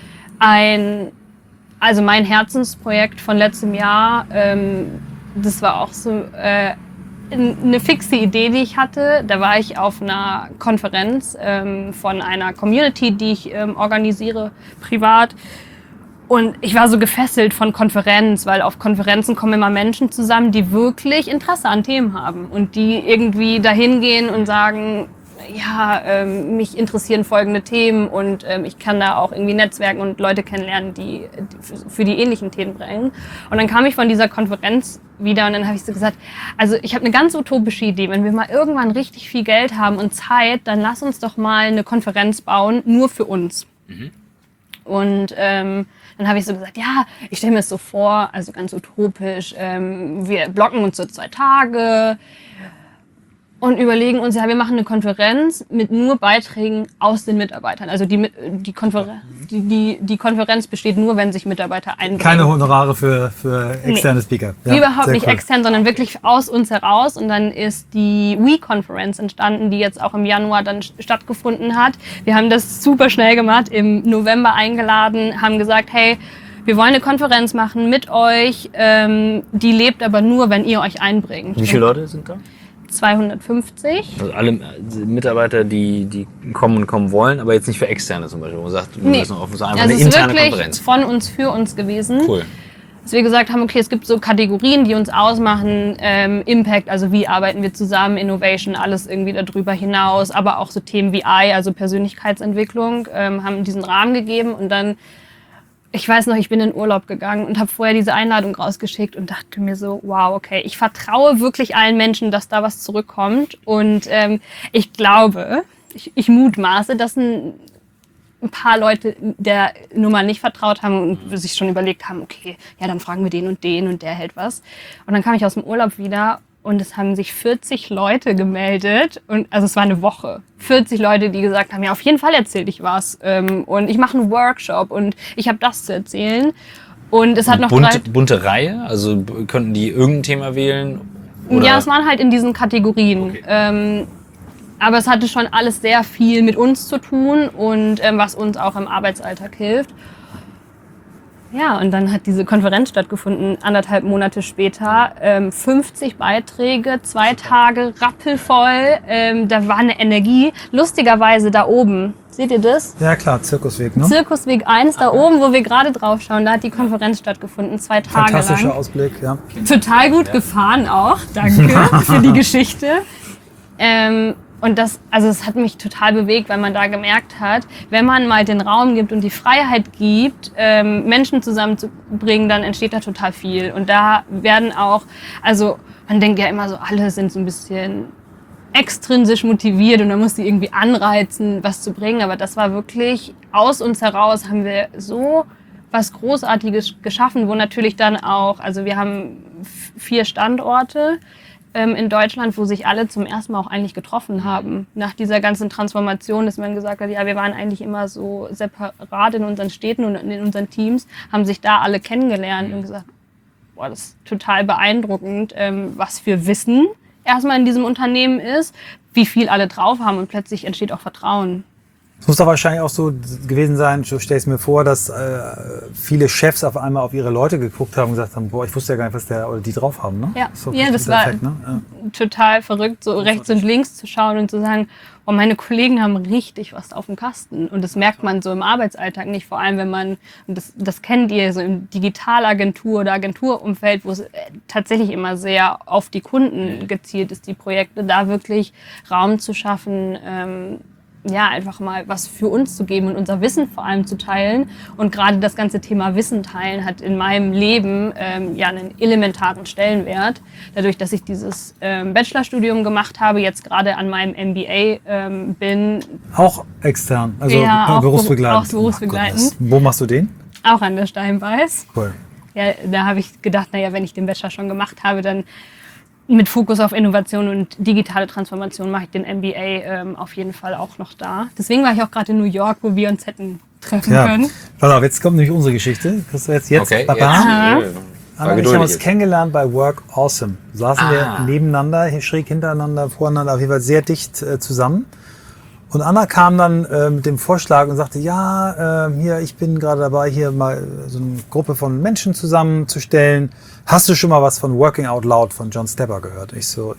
[SPEAKER 4] Also mein Herzensprojekt von letztem Jahr, das war auch so eine fixe Idee, die ich hatte. Da war ich auf einer Konferenz von einer Community, die ich organisiere privat. Und ich war so gefesselt von Konferenz, weil auf Konferenzen kommen immer Menschen zusammen, die wirklich Interesse an Themen haben und die irgendwie dahin gehen und sagen, ja, mich interessieren folgende Themen und ich kann da auch irgendwie netzwerken und Leute kennenlernen, die für die ähnlichen Themen brennen. Und dann kam ich von dieser Konferenz wieder und dann habe ich so gesagt, also ich habe eine ganz utopische Idee, wenn wir mal irgendwann richtig viel Geld haben und Zeit, dann lass uns doch mal eine Konferenz bauen, nur für uns. Und dann habe ich so gesagt, ja, ich stelle mir das so vor, also ganz utopisch, wir blocken uns so 2 Tage und überlegen uns, ja, wir machen eine Konferenz mit nur Beiträgen aus den Mitarbeitern. Also die Konferenz besteht nur, wenn sich Mitarbeiter einbringen.
[SPEAKER 2] Keine Honorare für externe Speaker. Ja,
[SPEAKER 4] Überhaupt
[SPEAKER 2] sehr
[SPEAKER 4] nicht
[SPEAKER 2] cool.
[SPEAKER 4] extern, sondern wirklich aus uns heraus. Und dann ist die We-Conference entstanden, die jetzt auch im Januar dann stattgefunden hat. Wir haben das super schnell gemacht, im November eingeladen, haben gesagt, hey, wir wollen eine Konferenz machen mit euch, die lebt aber nur, wenn ihr euch einbringt.
[SPEAKER 1] Wie viele Leute sind da?
[SPEAKER 4] 250.
[SPEAKER 1] Also alle Mitarbeiter, die kommen wollen, aber jetzt nicht für Externe zum Beispiel. Wo man sagt, wir müssen offen sein, einfach
[SPEAKER 4] Also
[SPEAKER 1] eine
[SPEAKER 4] es ist
[SPEAKER 1] interne
[SPEAKER 4] wirklich
[SPEAKER 1] Konferenz.
[SPEAKER 4] von uns für uns gewesen.
[SPEAKER 1] Cool.
[SPEAKER 4] Dass wir gesagt haben, okay, es gibt so Kategorien, die uns ausmachen, Impact, also wie arbeiten wir zusammen, Innovation, alles irgendwie darüber hinaus, aber auch so Themen wie I, also Persönlichkeitsentwicklung, haben diesen Rahmen gegeben und dann, ich weiß noch, ich bin in Urlaub gegangen und habe vorher diese Einladung rausgeschickt und dachte mir so, wow, okay, ich vertraue wirklich allen Menschen, dass da was zurückkommt und ich glaube, ich mutmaße, dass ein paar Leute der Nummer nicht vertraut haben und sich schon überlegt haben, okay, ja, dann fragen wir den und der hält was. Und dann kam ich aus dem Urlaub wieder und es haben sich 40 Leute gemeldet. Und, also es war eine Woche. 40 Leute, die gesagt haben, ja, auf jeden Fall erzähl ich was. Und ich mache einen Workshop und ich habe das zu erzählen. Und es hat noch
[SPEAKER 1] bunte Reihe? Also könnten die irgendein Thema wählen? Oder?
[SPEAKER 4] Ja, es waren halt in diesen Kategorien.
[SPEAKER 1] Okay.
[SPEAKER 4] Aber es hatte schon alles sehr viel mit uns zu tun und was uns auch im Arbeitsalltag hilft. Ja, und dann hat diese Konferenz stattgefunden, 1,5 Monate später. 50 Beiträge, 2 Tage, rappelvoll. Da war eine Energie. Lustigerweise da oben, seht ihr das?
[SPEAKER 2] Ja klar, Zirkusweg, ne?
[SPEAKER 4] Zirkusweg 1, da oben, wo wir gerade drauf schauen, da hat die Konferenz stattgefunden, 2 Tage lang.
[SPEAKER 2] Fantastischer Ausblick, ja.
[SPEAKER 4] Total gut gefahren auch, danke für die Geschichte. Und es hat mich total bewegt, weil man da gemerkt hat, wenn man mal den Raum gibt und die Freiheit gibt, Menschen zusammenzubringen, dann entsteht da total viel. Und da werden auch, also man denkt ja immer so, alle sind so ein bisschen extrinsisch motiviert und man muss die irgendwie anreizen, was zu bringen. Aber das war wirklich, aus uns heraus haben wir so was Großartiges geschaffen, wo natürlich dann auch, also wir haben 4 Standorte in Deutschland, wo sich alle zum ersten Mal auch eigentlich getroffen haben. Nach dieser ganzen Transformation, dass man gesagt hat, ja, wir waren eigentlich immer so separat in unseren Städten und in unseren Teams, haben sich da alle kennengelernt und gesagt, boah, das ist total beeindruckend, was für Wissen erstmal in diesem Unternehmen ist, wie viel alle drauf haben und plötzlich entsteht auch Vertrauen.
[SPEAKER 2] Es muss doch wahrscheinlich auch so gewesen sein, so stell ich es mir vor, dass viele Chefs auf einmal auf ihre Leute geguckt haben und gesagt haben, boah, ich wusste ja gar nicht, was der oder die drauf haben, ne?
[SPEAKER 4] Ja,
[SPEAKER 2] so
[SPEAKER 4] ja, das war
[SPEAKER 2] Effekt, ne? Ja.
[SPEAKER 4] total verrückt, so rechts und links zu schauen und zu sagen, oh, meine Kollegen haben richtig was auf dem Kasten. Und das merkt man so im Arbeitsalltag nicht, vor allem wenn man, und das kennt ihr, so im Digitalagentur- oder Agenturumfeld, wo es tatsächlich immer sehr auf die Kunden gezielt ist, die Projekte, da wirklich Raum zu schaffen, ja, einfach mal was für uns zu geben und unser Wissen vor allem zu teilen. Und gerade das ganze Thema Wissen teilen hat in meinem Leben ja einen elementaren Stellenwert. Dadurch, dass ich dieses Bachelorstudium gemacht habe, jetzt gerade an meinem MBA bin.
[SPEAKER 2] Auch extern, also
[SPEAKER 4] ja, auch
[SPEAKER 2] berufsbegleitend.
[SPEAKER 4] Auch berufsbegleitend.
[SPEAKER 2] Wo machst du den?
[SPEAKER 4] Auch an der Steinbeis.
[SPEAKER 2] Cool.
[SPEAKER 4] Ja, da habe ich gedacht, naja, wenn ich den Bachelor schon gemacht habe, dann mit Fokus auf Innovation und digitale Transformation mache ich den MBA auf jeden Fall auch noch da. Deswegen war ich auch gerade in New York, wo wir uns hätten treffen können.
[SPEAKER 2] Pass auf, jetzt kommt nämlich unsere Geschichte. Kriegst du jetzt
[SPEAKER 1] Okay,
[SPEAKER 2] Baba?
[SPEAKER 1] jetzt.
[SPEAKER 2] Anna und ich haben uns kennengelernt bei Work Awesome. Saßen wir nebeneinander, schräg hintereinander, voreinander, auf jeden Fall sehr dicht zusammen. Und Anna kam dann mit dem Vorschlag und sagte, ja, hier, ich bin gerade dabei, hier mal so eine Gruppe von Menschen zusammenzustellen. Hast du schon mal was von Working Out Loud von John Stepper gehört? Ich so,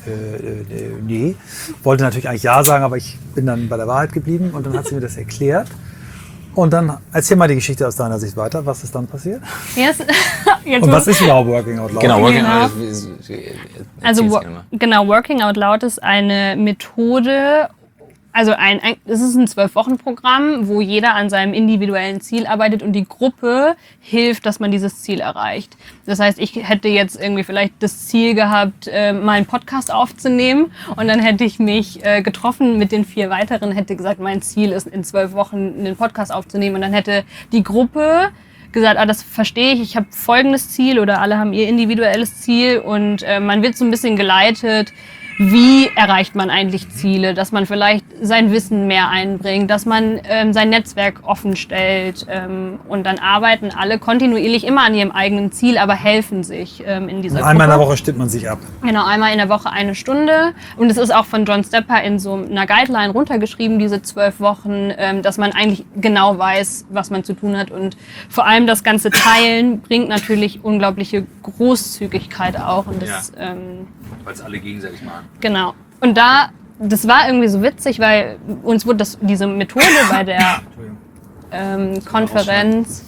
[SPEAKER 2] nee. Wollte natürlich eigentlich ja sagen, aber ich bin dann bei der Wahrheit geblieben und dann hat sie mir das erklärt. Und dann erzähl mal die Geschichte aus deiner Sicht weiter. Was ist dann passiert?
[SPEAKER 4] Jetzt
[SPEAKER 2] Und was ist überhaupt Working Out Loud?
[SPEAKER 1] Genau, Working
[SPEAKER 4] Genau.
[SPEAKER 1] Out
[SPEAKER 4] Also genau, Working Out Loud ist eine Methode, also es ist ein 12-Wochen-Programm, wo jeder an seinem individuellen Ziel arbeitet und die Gruppe hilft, dass man dieses Ziel erreicht. Das heißt, ich hätte jetzt irgendwie vielleicht das Ziel gehabt, mal einen Podcast aufzunehmen und dann hätte ich mich getroffen mit den 4 weiteren, hätte gesagt, mein Ziel ist in 12 Wochen einen Podcast aufzunehmen und dann hätte die Gruppe gesagt, das verstehe ich habe folgendes Ziel oder alle haben ihr individuelles Ziel und man wird so ein bisschen geleitet, wie erreicht man eigentlich Ziele, dass man vielleicht sein Wissen mehr einbringt, dass man sein Netzwerk offen stellt und dann arbeiten alle kontinuierlich immer an ihrem eigenen Ziel, aber helfen sich in dieser Gruppe.
[SPEAKER 2] Einmal in der Woche stimmt man sich ab.
[SPEAKER 4] Genau, einmal in der Woche 1 Stunde und es ist auch von John Stepper in so einer Guideline runtergeschrieben, diese 12 Wochen, dass man eigentlich genau weiß, was man zu tun hat und vor allem das ganze Teilen bringt natürlich unglaubliche Großzügigkeit auch und das
[SPEAKER 1] weil es alle gegenseitig machen.
[SPEAKER 4] Genau. Und das war irgendwie so witzig, weil uns wurde diese Methode bei der Konferenz,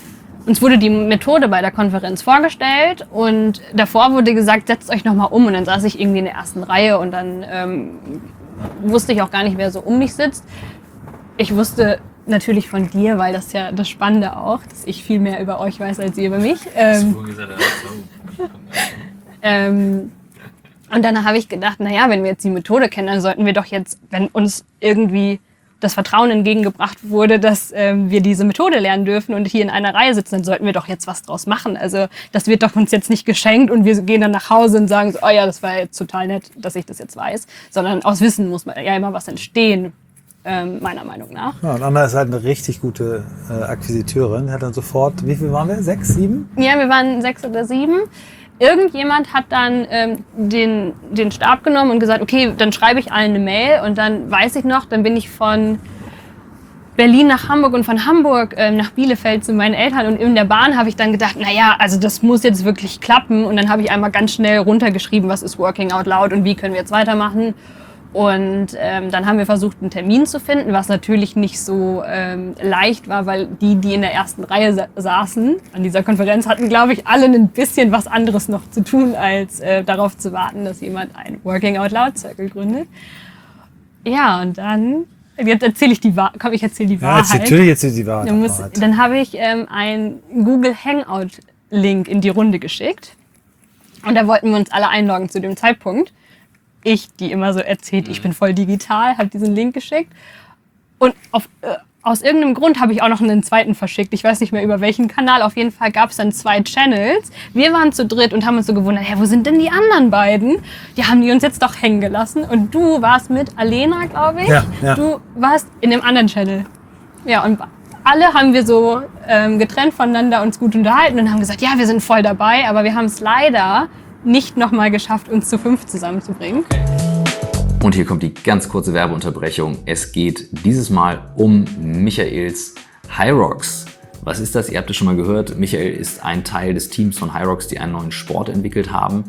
[SPEAKER 4] vorgestellt und davor wurde gesagt, setzt euch nochmal um und dann saß ich irgendwie in der ersten Reihe und dann wusste ich auch gar nicht, wer so um mich sitzt. Ich wusste natürlich von dir, weil das ja das Spannende auch, dass ich viel mehr über euch weiß als ihr über mich. Und dann habe ich gedacht, naja, wenn wir jetzt die Methode kennen, dann sollten wir doch jetzt, wenn uns irgendwie das Vertrauen entgegengebracht wurde, dass wir diese Methode lernen dürfen und hier in einer Reihe sitzen, dann sollten wir doch jetzt was draus machen. Also das wird doch uns jetzt nicht geschenkt und wir gehen dann nach Hause und sagen so, oh ja, das war jetzt total nett, dass ich das jetzt weiß. Sondern aus Wissen muss man ja immer was entstehen, meiner Meinung nach.
[SPEAKER 2] Ja, und Anna ist halt eine richtig gute Akquisiteurin. Hat dann sofort, wie viel waren wir? 6, 7?
[SPEAKER 4] Ja, wir waren 6 oder 7. Irgendjemand hat dann den Stab genommen und gesagt, okay, dann schreibe ich allen eine Mail und dann weiß ich noch, dann bin ich von Berlin nach Hamburg und von Hamburg nach Bielefeld zu meinen Eltern und in der Bahn habe ich dann gedacht, naja, also das muss jetzt wirklich klappen und dann habe ich einmal ganz schnell runtergeschrieben, was ist Working Out Loud und wie können wir jetzt weitermachen. Und dann haben wir versucht, einen Termin zu finden, was natürlich nicht so leicht war, weil die in der ersten Reihe saßen an dieser Konferenz, hatten, glaube ich, alle ein bisschen was anderes noch zu tun, als darauf zu warten, dass jemand einen Working Out Loud Circle gründet. Ja, und dann, jetzt erzähle ich die Wahrheit. Komm, ich erzähle die Wahrheit.
[SPEAKER 2] Ja, natürlich erzählst du die Wahrheit.
[SPEAKER 4] Dann habe ich einen Google Hangout Link in die Runde geschickt. Und da wollten wir uns alle einloggen zu dem Zeitpunkt. Ich, die immer so erzählt, ich bin voll digital, habe diesen Link geschickt. Und aus irgendeinem Grund habe ich auch noch einen zweiten verschickt. Ich weiß nicht mehr über welchen Kanal. Auf jeden Fall gab es dann 2 Channels. Wir waren zu dritt und haben uns so gewundert, wo sind denn die anderen beiden? Die haben die uns jetzt doch hängen gelassen. Und du warst mit Alena, glaube ich.
[SPEAKER 2] Ja.
[SPEAKER 4] Du warst in dem anderen Channel. Ja, und alle haben wir so getrennt voneinander uns gut unterhalten und haben gesagt, ja, wir sind voll dabei. Aber wir haben es leider nicht nochmal geschafft, uns zu 5 zusammenzubringen.
[SPEAKER 1] Und hier kommt die ganz kurze Werbeunterbrechung. Es geht dieses Mal um Michaels Hyrox. Was ist das? Ihr habt es schon mal gehört. Michael ist ein Teil des Teams von Hyrox, die einen neuen Sport entwickelt haben.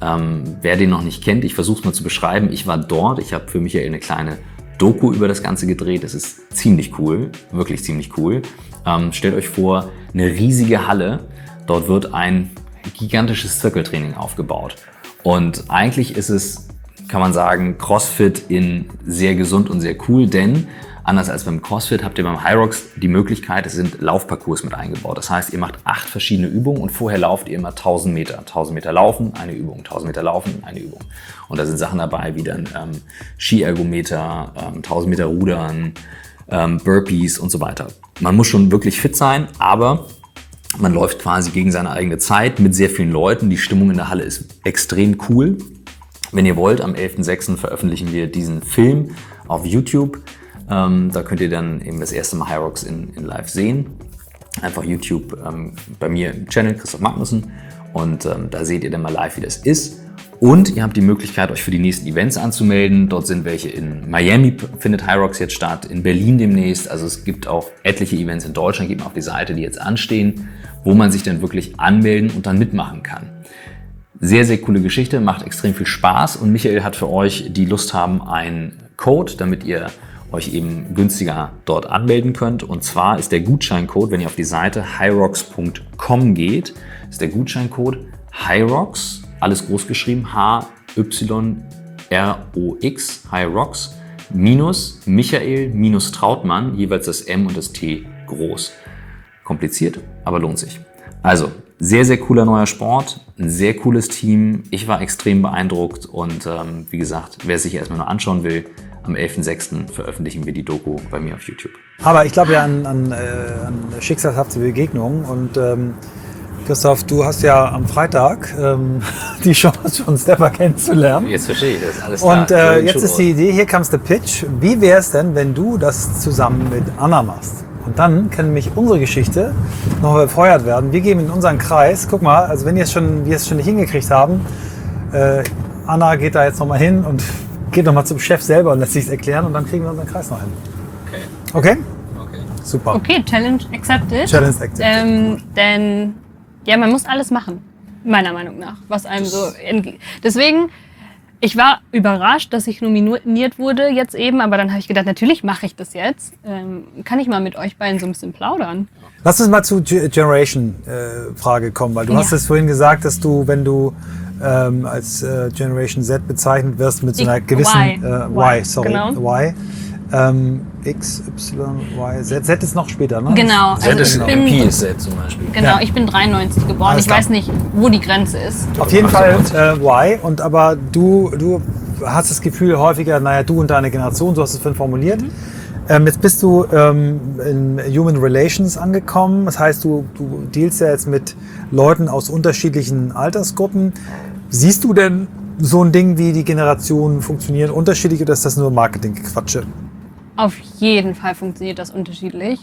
[SPEAKER 1] Wer den noch nicht kennt, ich versuche es mal zu beschreiben. Ich war dort, ich habe für Michael eine kleine Doku über das Ganze gedreht. Das ist ziemlich cool, wirklich ziemlich cool. Stellt euch vor, eine riesige Halle. Dort wird ein gigantisches Zirkeltraining aufgebaut. Und eigentlich ist es, kann man sagen, CrossFit in sehr gesund und sehr cool, denn anders als beim CrossFit habt ihr beim Hyrox die Möglichkeit, es sind Laufparcours mit eingebaut. Das heißt, ihr macht 8 verschiedene Übungen und vorher lauft ihr immer 1000 Meter. 1000 Meter laufen, eine Übung, 1000 Meter laufen, eine Übung. Und da sind Sachen dabei wie dann Skiergometer, 1000 Meter Rudern, Burpees und so weiter. Man muss schon wirklich fit sein, aber man läuft quasi gegen seine eigene Zeit mit sehr vielen Leuten. Die Stimmung in der Halle ist extrem cool. Wenn ihr wollt, am 11.06. veröffentlichen wir diesen Film auf YouTube. Da könnt ihr dann eben das erste Mal Hyrox in live sehen. Einfach YouTube bei mir im Channel, Christoph Magnussen. Und da seht ihr dann mal live, wie das ist. Und ihr habt die Möglichkeit, euch für die nächsten Events anzumelden. Dort sind welche in Miami, findet Hyrox jetzt statt, in Berlin demnächst. Also es gibt auch etliche Events in Deutschland, geht mal auf die Seite, die jetzt anstehen, wo man sich dann wirklich anmelden und dann mitmachen kann. Sehr, sehr coole Geschichte, macht extrem viel Spaß und Michael hat für euch, die Lust haben, einen Code, damit ihr euch eben günstiger dort anmelden könnt. Und zwar ist der Gutscheincode, wenn ihr auf die Seite hyrox.com geht, ist der Gutscheincode Hyrox, alles groß geschrieben, HYROX, Hyrox, minus Michael, minus Trautmann, jeweils das M und das T groß. Kompliziert, aber lohnt sich. Also, sehr, sehr cooler neuer Sport, ein sehr cooles Team. Ich war extrem beeindruckt und wie gesagt, wer es sich erstmal nur anschauen will, am 11.06. veröffentlichen wir die Doku bei mir auf YouTube.
[SPEAKER 2] Aber ich glaube ja an schicksalshafte Begegnungen und Christoph, du hast ja am Freitag die Chance, uns selber kennenzulernen.
[SPEAKER 1] Jetzt verstehe ich das, alles
[SPEAKER 2] klar. Und jetzt ist die Idee, hier comes the pitch. Wie wäre es denn, wenn du das zusammen mit Anna machst? Und dann kann nämlich unsere Geschichte noch befeuert werden. Wir gehen in unseren Kreis. Guck mal, also wenn wir es schon nicht hingekriegt haben, Anna geht da jetzt nochmal hin und geht nochmal zum Chef selber und lässt sich es erklären und dann kriegen wir unseren Kreis noch hin. Okay? Okay? Super.
[SPEAKER 4] Okay, Challenge accepted.
[SPEAKER 2] Challenge accepted.
[SPEAKER 4] Denn ja, man muss alles machen, meiner Meinung nach, was einem so entgeht. Deswegen Ich war überrascht, dass ich nominiert wurde jetzt eben, aber dann habe ich gedacht, natürlich mache ich das jetzt. Kann ich mal mit euch beiden so ein bisschen plaudern?
[SPEAKER 2] Lass uns mal zu Generation-Frage kommen, weil du hast es vorhin gesagt, dass du, wenn du als Generation Z bezeichnet wirst mit so einer gewissen
[SPEAKER 4] Genau.
[SPEAKER 2] X, Y, Y, Z. Z ist noch später, ne?
[SPEAKER 4] Genau.
[SPEAKER 1] Z ist
[SPEAKER 4] ich bin,
[SPEAKER 1] Pi ist Z zum Beispiel.
[SPEAKER 4] genau,
[SPEAKER 2] Ja.
[SPEAKER 4] ich bin 93 geboren.
[SPEAKER 2] Alles
[SPEAKER 4] Ich
[SPEAKER 2] klar.
[SPEAKER 4] weiß nicht, wo die Grenze ist.
[SPEAKER 2] Auf jeden Fall Y. Und aber du hast das Gefühl häufiger, naja, du und deine Generation, so hast du es vorhin formuliert. Jetzt bist du in Human Relations angekommen. Das heißt, du dealst ja jetzt mit Leuten aus unterschiedlichen Altersgruppen. Siehst du denn so ein Ding, wie die Generationen funktionieren, unterschiedlich oder ist das nur Marketinggequatsche?
[SPEAKER 4] Auf jeden Fall funktioniert das unterschiedlich.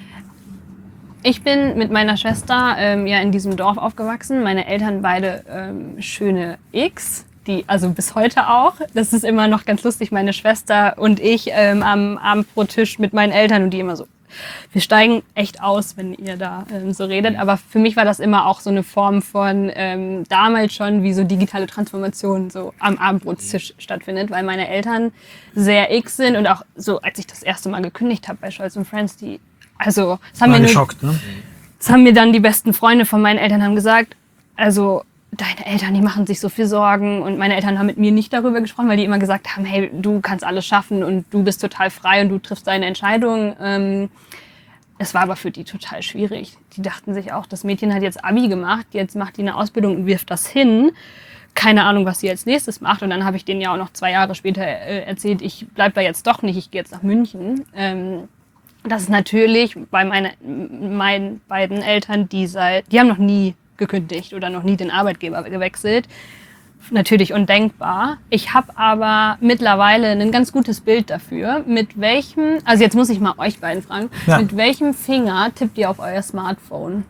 [SPEAKER 4] Ich bin mit meiner Schwester ja in diesem Dorf aufgewachsen. Meine Eltern beide schöne X, die also bis heute auch. Das ist immer noch ganz lustig. Meine Schwester und ich am Abendbrottisch mit meinen Eltern und die immer so. Wir steigen echt aus, wenn ihr da so redet. Aber für mich war das immer auch so eine Form von damals schon, wie so digitale Transformation so am Abendbrotstisch stattfindet, weil meine Eltern sehr X sind und auch so, als ich das erste Mal gekündigt habe bei Scholz & Friends, das haben
[SPEAKER 2] geschockt, ne?
[SPEAKER 4] das haben mir dann die besten Freunde von meinen Eltern haben gesagt, also deine Eltern, die machen sich so viel Sorgen und meine Eltern haben mit mir nicht darüber gesprochen, weil die immer gesagt haben, hey, du kannst alles schaffen und du bist total frei und du triffst deine Entscheidungen. Es war aber für die total schwierig. Die dachten sich auch, das Mädchen hat jetzt Abi gemacht, jetzt macht die eine Ausbildung und wirft das hin. Keine Ahnung, was sie als nächstes macht. Und dann habe ich denen ja auch noch 2 Jahre später erzählt, ich bleibe da jetzt doch nicht, ich gehe jetzt nach München. Das ist natürlich bei meinen beiden Eltern, die haben noch nie gekündigt oder noch nie den Arbeitgeber gewechselt. Natürlich undenkbar. Ich habe aber mittlerweile ein ganz gutes Bild dafür, also jetzt muss ich mal euch beiden fragen, mit welchem Finger tippt ihr auf euer Smartphone?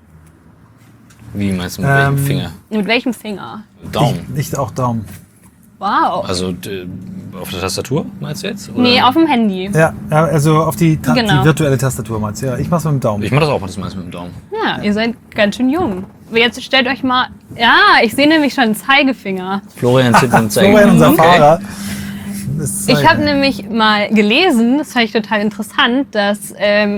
[SPEAKER 1] Wie meinst du mit welchem Finger?
[SPEAKER 4] Mit welchem Finger?
[SPEAKER 1] Daumen.
[SPEAKER 2] Nicht auch Daumen.
[SPEAKER 4] Wow.
[SPEAKER 1] Also auf der Tastatur meinst du jetzt? Oder?
[SPEAKER 4] Nee, auf dem Handy.
[SPEAKER 2] Ja, also auf die
[SPEAKER 4] Genau.
[SPEAKER 2] virtuelle Tastatur meinst du? Ja, ich mach's mit dem Daumen.
[SPEAKER 1] Ich mache das auch meistens mit dem Daumen.
[SPEAKER 4] Ja, ihr seid ganz schön jung. Jetzt stellt euch mal, ich sehe nämlich schon einen Zeigefinger.
[SPEAKER 1] Florian tippt und zeigt.
[SPEAKER 2] Florian, unser
[SPEAKER 1] Okay.
[SPEAKER 2] Fahrer.
[SPEAKER 4] Ich habe nämlich mal gelesen, das fand ich total interessant, dass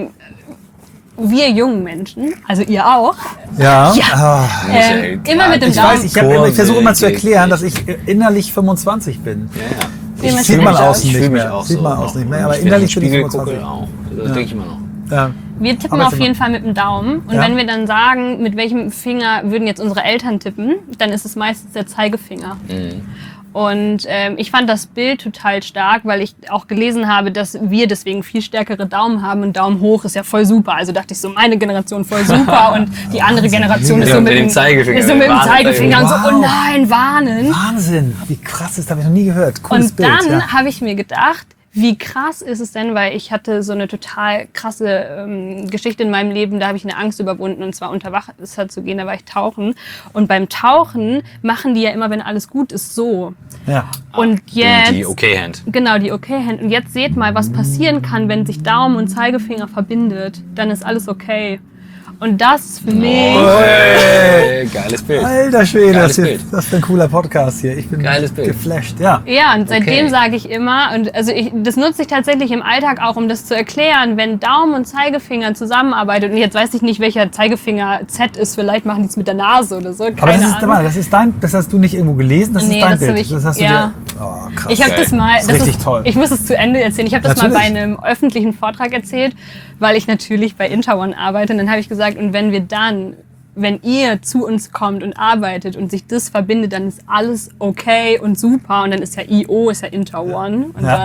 [SPEAKER 4] wir jungen Menschen, also ihr auch,
[SPEAKER 2] Ja.
[SPEAKER 1] Michael,
[SPEAKER 4] immer mit dem
[SPEAKER 2] Ich
[SPEAKER 4] Daumen.
[SPEAKER 2] weiß, ich versuche immer zu erklären, dass ich innerlich 25 bin.
[SPEAKER 1] Ja, ja.
[SPEAKER 4] Wie
[SPEAKER 2] Sieht man
[SPEAKER 4] aus.
[SPEAKER 2] außen
[SPEAKER 1] Ich
[SPEAKER 2] nicht
[SPEAKER 1] fühle mich
[SPEAKER 2] mehr.
[SPEAKER 1] auch
[SPEAKER 2] Sieht
[SPEAKER 1] so.
[SPEAKER 2] man außen nicht mehr.
[SPEAKER 1] Wenn
[SPEAKER 2] Aber
[SPEAKER 1] ich wieder in den
[SPEAKER 2] innerlich bin ich
[SPEAKER 1] Spiegel
[SPEAKER 2] 25.
[SPEAKER 1] gucke, auch. Das denke ich immer noch.
[SPEAKER 4] Wir tippen
[SPEAKER 2] Aber
[SPEAKER 4] auf
[SPEAKER 2] ist
[SPEAKER 4] jeden
[SPEAKER 2] immer-
[SPEAKER 4] Fall mit dem Daumen. Und
[SPEAKER 2] Ja.
[SPEAKER 4] wenn wir dann sagen, mit welchem Finger würden jetzt unsere Eltern tippen, dann ist es meistens der Zeigefinger. Und ich fand das Bild total stark, weil ich auch gelesen habe, dass wir deswegen viel stärkere Daumen haben und Daumen hoch ist ja voll super. Also dachte ich so, meine Generation voll super und die andere Generation ist
[SPEAKER 1] Ja,
[SPEAKER 4] so
[SPEAKER 1] mit
[SPEAKER 4] mit
[SPEAKER 1] dem Zeigefinger.
[SPEAKER 4] ist so mit dem
[SPEAKER 1] Warnen-
[SPEAKER 4] Zeigefinger und so,
[SPEAKER 2] Wow.
[SPEAKER 4] oh nein, warnen.
[SPEAKER 2] Wahnsinn, wie krass ist, das habe ich noch nie gehört. Cooles
[SPEAKER 4] Und
[SPEAKER 2] Bild.
[SPEAKER 4] dann
[SPEAKER 2] Ja.
[SPEAKER 4] habe ich mir gedacht, wie krass ist es denn, weil ich hatte so eine total krasse Geschichte in meinem Leben, da habe ich eine Angst überwunden und zwar unter Wasser zu gehen, da war ich tauchen. Und beim Tauchen machen die ja immer, wenn alles gut ist, so.
[SPEAKER 2] Ja.
[SPEAKER 4] Und jetzt...
[SPEAKER 1] Die Okay-Hand.
[SPEAKER 4] Genau, die Okay-Hand. Und jetzt seht mal, was passieren kann, wenn sich Daumen und Zeigefinger verbindet. Dann ist alles okay. Und das für mich...
[SPEAKER 1] Geiles Bild.
[SPEAKER 2] Alter Schwede,
[SPEAKER 1] Geiles
[SPEAKER 2] das
[SPEAKER 1] Bild.
[SPEAKER 2] ist ein cooler Podcast hier. Ich bin
[SPEAKER 1] Geiles Bild.
[SPEAKER 2] geflasht. Ja.
[SPEAKER 4] Ja, und seitdem
[SPEAKER 1] Okay.
[SPEAKER 4] sage ich immer, und also das nutze ich tatsächlich im Alltag auch, um das zu erklären, wenn Daumen und Zeigefinger zusammenarbeitet, und jetzt weiß ich nicht, welcher Zeigefinger Z ist, vielleicht machen die es mit der Nase oder so, keine
[SPEAKER 2] Aber das ist,
[SPEAKER 4] Ahnung.
[SPEAKER 2] warte, das hast du nicht irgendwo gelesen, das
[SPEAKER 4] Nee,
[SPEAKER 2] ist dein
[SPEAKER 4] das
[SPEAKER 2] Bild.
[SPEAKER 4] habe ich-
[SPEAKER 2] das hast du
[SPEAKER 4] ja.
[SPEAKER 2] dir, oh, krass.
[SPEAKER 4] Ich habe das mal,
[SPEAKER 2] Das ist richtig toll.
[SPEAKER 4] Ich muss es zu Ende erzählen. Ich habe das
[SPEAKER 2] Natürlich.
[SPEAKER 4] mal bei einem öffentlichen Vortrag erzählt, weil ich natürlich bei Interone arbeite. Und dann habe ich gesagt, und wenn ihr zu uns kommt und arbeitet und sich das verbindet, dann ist alles okay und super. Und dann ist ja IO, ist ja Interone. Und
[SPEAKER 2] Ja.
[SPEAKER 4] dann,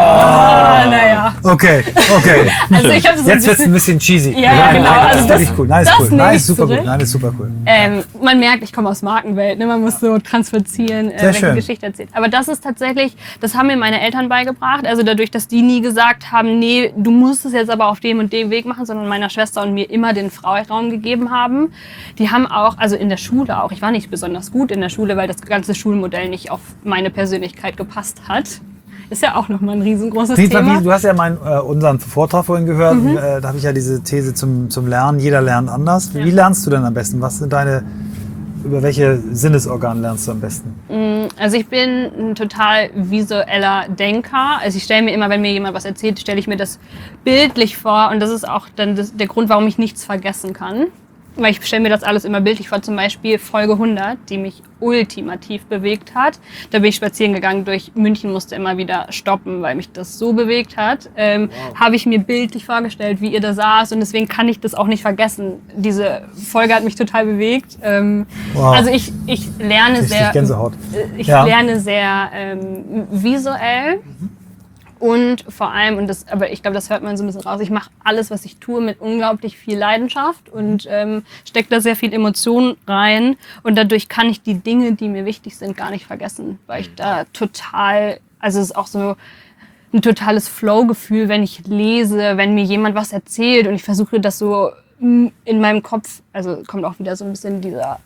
[SPEAKER 4] naja.
[SPEAKER 2] Okay.
[SPEAKER 4] Also ich habe so
[SPEAKER 2] Jetzt wird es ein bisschen cheesy.
[SPEAKER 4] Ja, genau. Also
[SPEAKER 2] das ist cool. Nein, ist
[SPEAKER 4] das
[SPEAKER 2] cool.
[SPEAKER 4] nehme
[SPEAKER 2] Nein,
[SPEAKER 4] ich
[SPEAKER 2] ist super
[SPEAKER 4] zurück.
[SPEAKER 2] cool. Nein, ist super cool.
[SPEAKER 4] Man merkt, ich komme aus Markenwelt. Ne? Man muss so transverzieren,
[SPEAKER 2] Sehr
[SPEAKER 4] welche
[SPEAKER 2] schön.
[SPEAKER 4] Geschichte erzählt. Aber das ist tatsächlich, das haben mir meine Eltern beigebracht. Also dadurch, dass die nie gesagt haben, nee, du musst es jetzt aber auf dem und dem Weg machen, sondern meiner Schwester und mir immer den Freiraum gegeben haben. Die haben auch, also in der Schule auch, ich war nicht besonders gut in der Schule, weil das ganze Schulmodell nicht auf meine Persönlichkeit gepasst hat. Ist ja auch nochmal ein riesengroßes Thema.
[SPEAKER 2] Du hast ja unseren Vortrag vorhin gehört. Da habe ich ja diese These zum Lernen. Jeder lernt anders.
[SPEAKER 4] Ja.
[SPEAKER 2] Wie lernst du denn am besten? Was sind deine über welche Sinnesorgane lernst du am besten?
[SPEAKER 4] Also ich bin ein total visueller Denker. Also ich stelle mir immer, wenn mir jemand was erzählt, stelle ich mir das bildlich vor. Und das ist auch dann der Grund, warum ich nichts vergessen kann. Weil ich stelle mir das alles immer bildlich vor, zum Beispiel Folge 100, die mich ultimativ bewegt hat. Da bin ich spazieren gegangen durch München, musste immer wieder stoppen, weil mich das so bewegt hat. Habe ich mir bildlich vorgestellt, wie ihr da saß, und deswegen kann ich das auch nicht vergessen. Diese Folge hat mich total bewegt. Also ich lerne sehr,
[SPEAKER 2] Gänsehaut.
[SPEAKER 4] lerne sehr visuell. Und vor allem, aber ich glaube, das hört man so ein bisschen raus, ich mache alles, was ich tue, mit unglaublich viel Leidenschaft und stecke da sehr viel Emotion rein. Und dadurch kann ich die Dinge, die mir wichtig sind, gar nicht vergessen. Weil ich da total, also es ist auch so ein totales Flow-Gefühl, wenn ich lese, wenn mir jemand was erzählt und ich versuche das so in meinem Kopf, also kommt auch wieder so ein bisschen dieser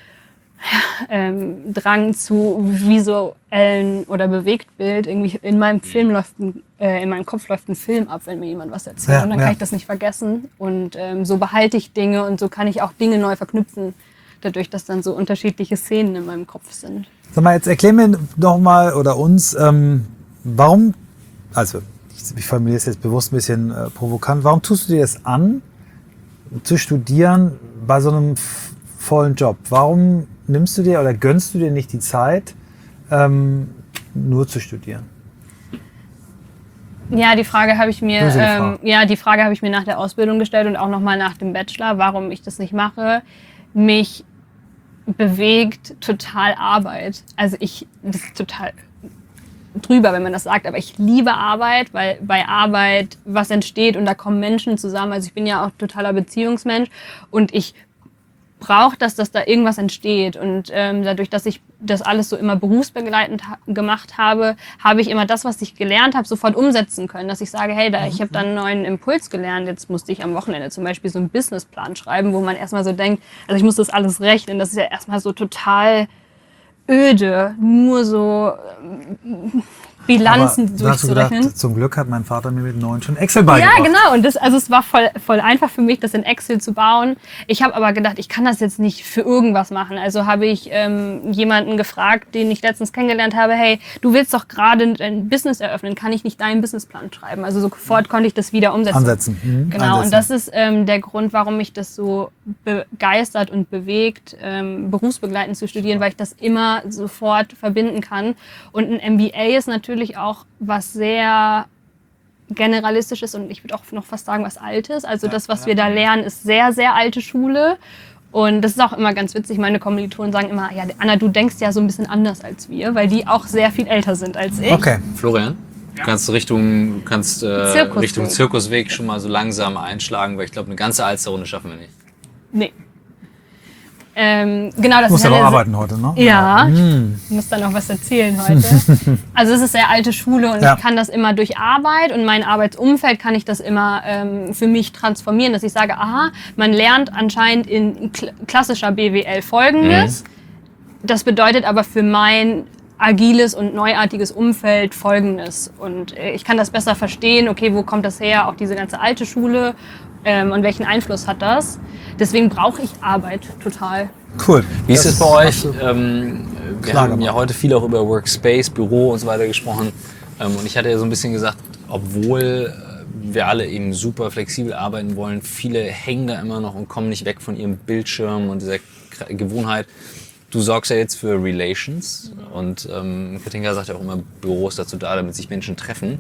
[SPEAKER 4] Drang zu visuellen oder Bewegtbild. Irgendwie in meinem Kopf läuft ein Film ab, wenn mir jemand was erzählt.
[SPEAKER 2] Ja,
[SPEAKER 4] und dann kann ich das nicht vergessen. Und so behalte ich Dinge und so kann ich auch Dinge neu verknüpfen, dadurch, dass dann so unterschiedliche Szenen in meinem Kopf sind.
[SPEAKER 2] Sag mal, jetzt erklär mir doch mal oder uns, warum, also ich formuliere es jetzt bewusst ein bisschen provokant, warum tust du dir das an, zu studieren bei so einem vollen Job? Warum nimmst du dir oder gönnst du dir nicht die Zeit, nur zu studieren?
[SPEAKER 4] Ja, die Frage habe ich mir, nach der Ausbildung gestellt und auch nochmal nach dem Bachelor, warum ich das nicht mache. Mich bewegt total Arbeit. Also das ist total drüber, wenn man das sagt, aber ich liebe Arbeit, weil bei Arbeit was entsteht und da kommen Menschen zusammen. Also ich bin ja auch totaler Beziehungsmensch und ich brauche, dass da irgendwas entsteht. Und dadurch, dass ich das alles so immer berufsbegleitend gemacht habe, habe ich immer das, was ich gelernt habe, sofort umsetzen können. Dass ich sage, hey, ich habe da einen neuen Impuls gelernt. Jetzt musste ich am Wochenende zum Beispiel so einen Businessplan schreiben, wo man erstmal so denkt, also ich muss das alles rechnen. Das ist ja erstmal so total öde, nur so Bilanzen durchzurechnen.
[SPEAKER 2] Gedacht, zum Glück hat mein Vater mir mit 9 schon Excel beigebracht.
[SPEAKER 4] Ja, genau. Und es war voll einfach für mich, das in Excel zu bauen. Ich habe aber gedacht, ich kann das jetzt nicht für irgendwas machen. Also habe ich jemanden gefragt, den ich letztens kennengelernt habe, hey, du willst doch gerade ein Business eröffnen, kann ich nicht deinen Businessplan schreiben? Also sofort konnte ich das wieder umsetzen. Genau. Und das ist der Grund, warum mich das so begeistert und bewegt, berufsbegleitend zu studieren, weil ich das immer sofort verbinden kann. Und ein MBA ist natürlich auch was sehr Generalistisches und ich würde auch noch fast sagen, was Altes. Also das, was wir da lernen, ist sehr, sehr alte Schule. Und das ist auch immer ganz witzig. Meine Kommilitonen sagen immer, ja, Anna, du denkst ja so ein bisschen anders als wir, weil die auch sehr viel älter sind als ich.
[SPEAKER 2] Okay.
[SPEAKER 1] Florian, du kannst Richtung Zirkusweg schon mal so langsam einschlagen, weil ich glaube, eine ganze Alsterrunde schaffen wir nicht.
[SPEAKER 4] Nee. Genau, das
[SPEAKER 2] du musst
[SPEAKER 4] ist
[SPEAKER 2] ja noch arbeiten heute, ne?
[SPEAKER 4] Ja, ich muss dann noch was erzählen heute. Also es ist sehr alte Schule und ich kann das immer durch Arbeit und mein Arbeitsumfeld kann ich das immer für mich transformieren, dass ich sage, aha, man lernt anscheinend in klassischer BWL Folgendes. Das bedeutet aber für mein agiles und neuartiges Umfeld Folgendes. Und ich kann das besser verstehen, okay, wo kommt das her, auch diese ganze alte Schule und welchen Einfluss hat das? Deswegen brauche ich Arbeit total.
[SPEAKER 2] Cool.
[SPEAKER 1] Wie ist es bei euch? Wir haben ja heute viel auch über Workspace, Büro und so weiter gesprochen. Und ich hatte ja so ein bisschen gesagt, obwohl wir alle eben super flexibel arbeiten wollen, viele hängen da immer noch und kommen nicht weg von ihrem Bildschirm und dieser Gewohnheit. Du sorgst ja jetzt für Relations und Katinka sagt ja auch immer, Büro ist dazu da, damit sich Menschen treffen.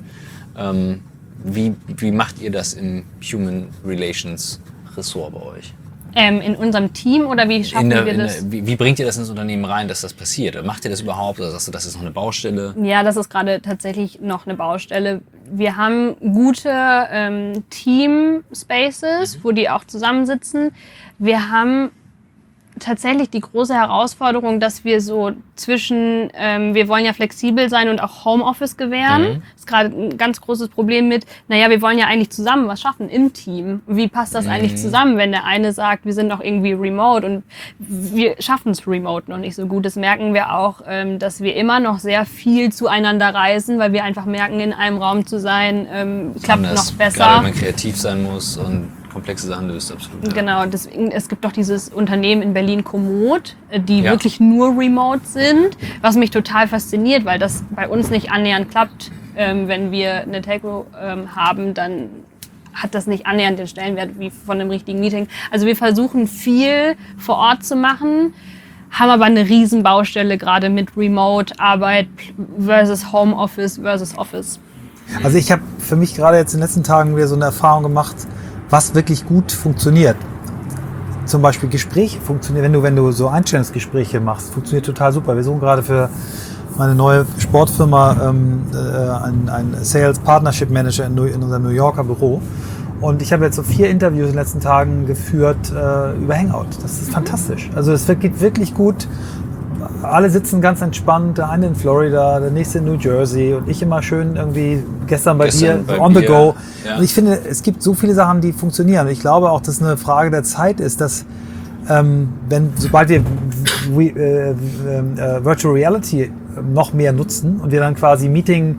[SPEAKER 1] Wie macht ihr das im Human Relations Ressort bei euch?
[SPEAKER 4] In unserem Team oder wie schaffen wir das?
[SPEAKER 1] Wie bringt ihr das ins Unternehmen rein, dass das passiert? Macht ihr das überhaupt oder sagst du, das ist noch eine Baustelle?
[SPEAKER 4] Ja, das ist gerade tatsächlich noch eine Baustelle. Wir haben gute Team-Spaces, wo die auch zusammensitzen. Wir haben tatsächlich die große Herausforderung, dass wir so wir wollen ja flexibel sein und auch Homeoffice gewähren. Das ist gerade ein ganz großes Problem mit, wir wollen ja eigentlich zusammen was schaffen im Team. Wie passt das eigentlich zusammen, wenn der eine sagt, wir sind noch irgendwie remote und wir schaffen es remote noch nicht so gut. Das merken wir auch, dass wir immer noch sehr viel zueinander reisen, weil wir einfach merken, in einem Raum zu sein, klappt noch besser.
[SPEAKER 1] Gerade wenn man kreativ sein muss und komplexe Sachen löst, absolut. Ja.
[SPEAKER 4] Genau, deswegen, es gibt doch dieses Unternehmen in Berlin, Komoot, die
[SPEAKER 1] Ja.
[SPEAKER 4] wirklich nur remote sind, was mich total fasziniert, weil das bei uns nicht annähernd klappt. Wenn wir eine Telco haben, dann hat das nicht annähernd den Stellenwert wie von einem richtigen Meeting. Also wir versuchen viel vor Ort zu machen, haben aber eine riesen Baustelle gerade mit Remote-Arbeit versus Homeoffice versus Office.
[SPEAKER 2] Also ich habe für mich gerade jetzt in den letzten Tagen wieder so eine Erfahrung gemacht, was wirklich gut funktioniert. Zum Beispiel Gespräche funktionieren, wenn du so Einstellungsgespräche machst, funktioniert total super. Wir suchen gerade für meine neue Sportfirma einen Sales Partnership Manager in unserem New Yorker Büro. Und ich habe jetzt so 4 Interviews in den letzten Tagen geführt über Hangout. Das ist fantastisch. Also es geht wirklich gut. Alle sitzen ganz entspannt, der eine in Florida, der nächste in New Jersey und ich immer schön irgendwie gestern bei dir, on the go.
[SPEAKER 1] Ja.
[SPEAKER 2] Und ich finde, es gibt so viele Sachen, die funktionieren. Und ich glaube auch, dass es eine Frage der Zeit ist, dass sobald wir Virtual Reality noch mehr nutzen und wir dann quasi Meeting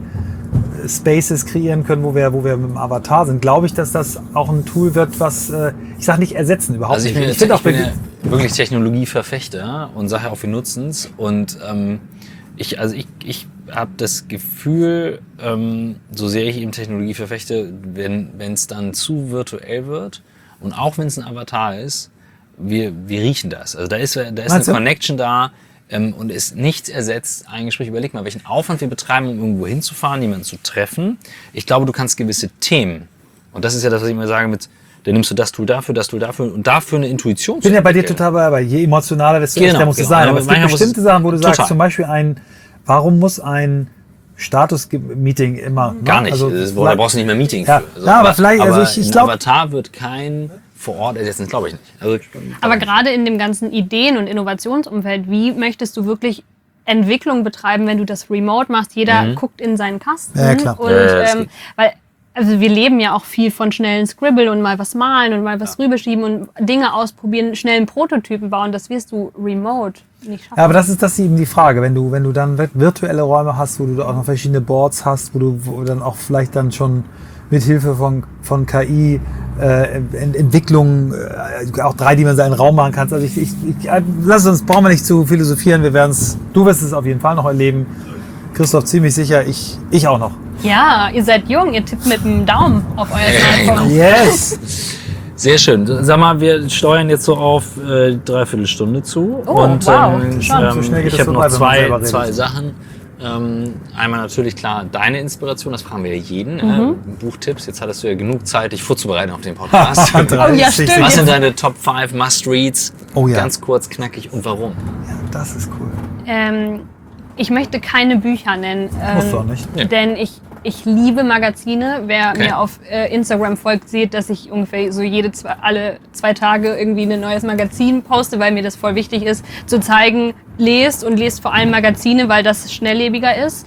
[SPEAKER 2] Spaces kreieren können, wo wir mit dem Avatar sind, glaube ich, dass das auch ein Tool wird, was, ich sage nicht ersetzen, überhaupt
[SPEAKER 1] Also ich
[SPEAKER 2] nicht.
[SPEAKER 1] bin ja wirklich Technologieverfechter und sage auch, wir nutzen es. Und ich habe das Gefühl, so sehr ich eben Technologie verfechte, wenn es dann zu virtuell wird und auch wenn es ein Avatar ist, wir riechen das. Also da ist eine Connection da. Und ist nichts ersetzt ein Gespräch. Überleg mal, welchen Aufwand wir betreiben, um irgendwo hinzufahren, jemanden zu treffen. Ich glaube, du kannst gewisse Themen, und das ist ja das, was ich immer sage, dann nimmst du das Tool dafür und dafür eine Intuition
[SPEAKER 2] Ich bin ja bei dir total dabei. Je emotionaler, desto echter muss es sein. Aber es gibt bestimmte Sachen, wo du sagst, zum Beispiel warum muss ein Status-Meeting immer...
[SPEAKER 1] Gar nicht.
[SPEAKER 2] Also,
[SPEAKER 1] da brauchst du nicht mehr Meeting
[SPEAKER 2] ja,
[SPEAKER 1] für.
[SPEAKER 2] Ja, aber vielleicht, also ich glaube...
[SPEAKER 1] Ein Avatar wird kein vor Ort ersetzen, glaube ich nicht. Also,
[SPEAKER 4] Aber gerade in dem ganzen Ideen- und Innovationsumfeld, wie möchtest du wirklich Entwicklung betreiben, wenn du das remote machst? Jeder guckt in seinen Kasten.
[SPEAKER 2] Ja, klar.
[SPEAKER 4] Und,
[SPEAKER 1] das geht.
[SPEAKER 4] weil, also wir leben ja auch viel von schnellen Scribble und mal was malen und mal was rüberschieben und Dinge ausprobieren, schnellen Prototypen bauen. Das wirst du remote nicht schaffen.
[SPEAKER 2] Ja, aber das ist eben die Frage. Wenn du dann virtuelle Räume hast, wo du auch noch verschiedene Boards hast, wo du dann auch vielleicht dann schon mit Hilfe von KI Entwicklungen auch dreidimensionalen Raum machen kannst. Also brauchen wir nicht zu philosophieren. Du wirst es auf jeden Fall noch erleben. Christoph, ziemlich sicher, ich auch noch.
[SPEAKER 4] Ja, ihr seid jung, ihr tippt mit dem Daumen auf euer Smartphone.
[SPEAKER 2] Yes!
[SPEAKER 1] sehr schön. Sag mal, wir steuern jetzt so auf 3/4 zu.
[SPEAKER 4] Oh,
[SPEAKER 1] und
[SPEAKER 4] wow.
[SPEAKER 2] Schon, so schnell geht
[SPEAKER 1] ich
[SPEAKER 2] das
[SPEAKER 1] habe noch
[SPEAKER 2] vorbei, wenn man selber
[SPEAKER 1] zwei
[SPEAKER 2] redet.
[SPEAKER 1] Sachen. Einmal natürlich klar deine Inspiration, das fragen wir ja jeden. Buchtipps, jetzt hattest du ja genug Zeit, dich vorzubereiten auf den Podcast.
[SPEAKER 4] Oh ja, stimmt.
[SPEAKER 1] Was sind deine Top 5 Must-Reads?
[SPEAKER 2] Oh ja.
[SPEAKER 1] Ganz kurz, knackig und warum?
[SPEAKER 2] Ja, das ist cool.
[SPEAKER 4] Ich möchte keine Bücher nennen.
[SPEAKER 2] Musst du auch nicht.
[SPEAKER 1] Ja.
[SPEAKER 4] Denn ich liebe Magazine. Wer
[SPEAKER 1] Okay.
[SPEAKER 4] mir auf Instagram folgt, sieht, dass ich ungefähr so alle 2 Tage irgendwie ein neues Magazin poste, weil mir das voll wichtig ist, zu zeigen, lest vor allem Magazine, weil das schnelllebiger ist.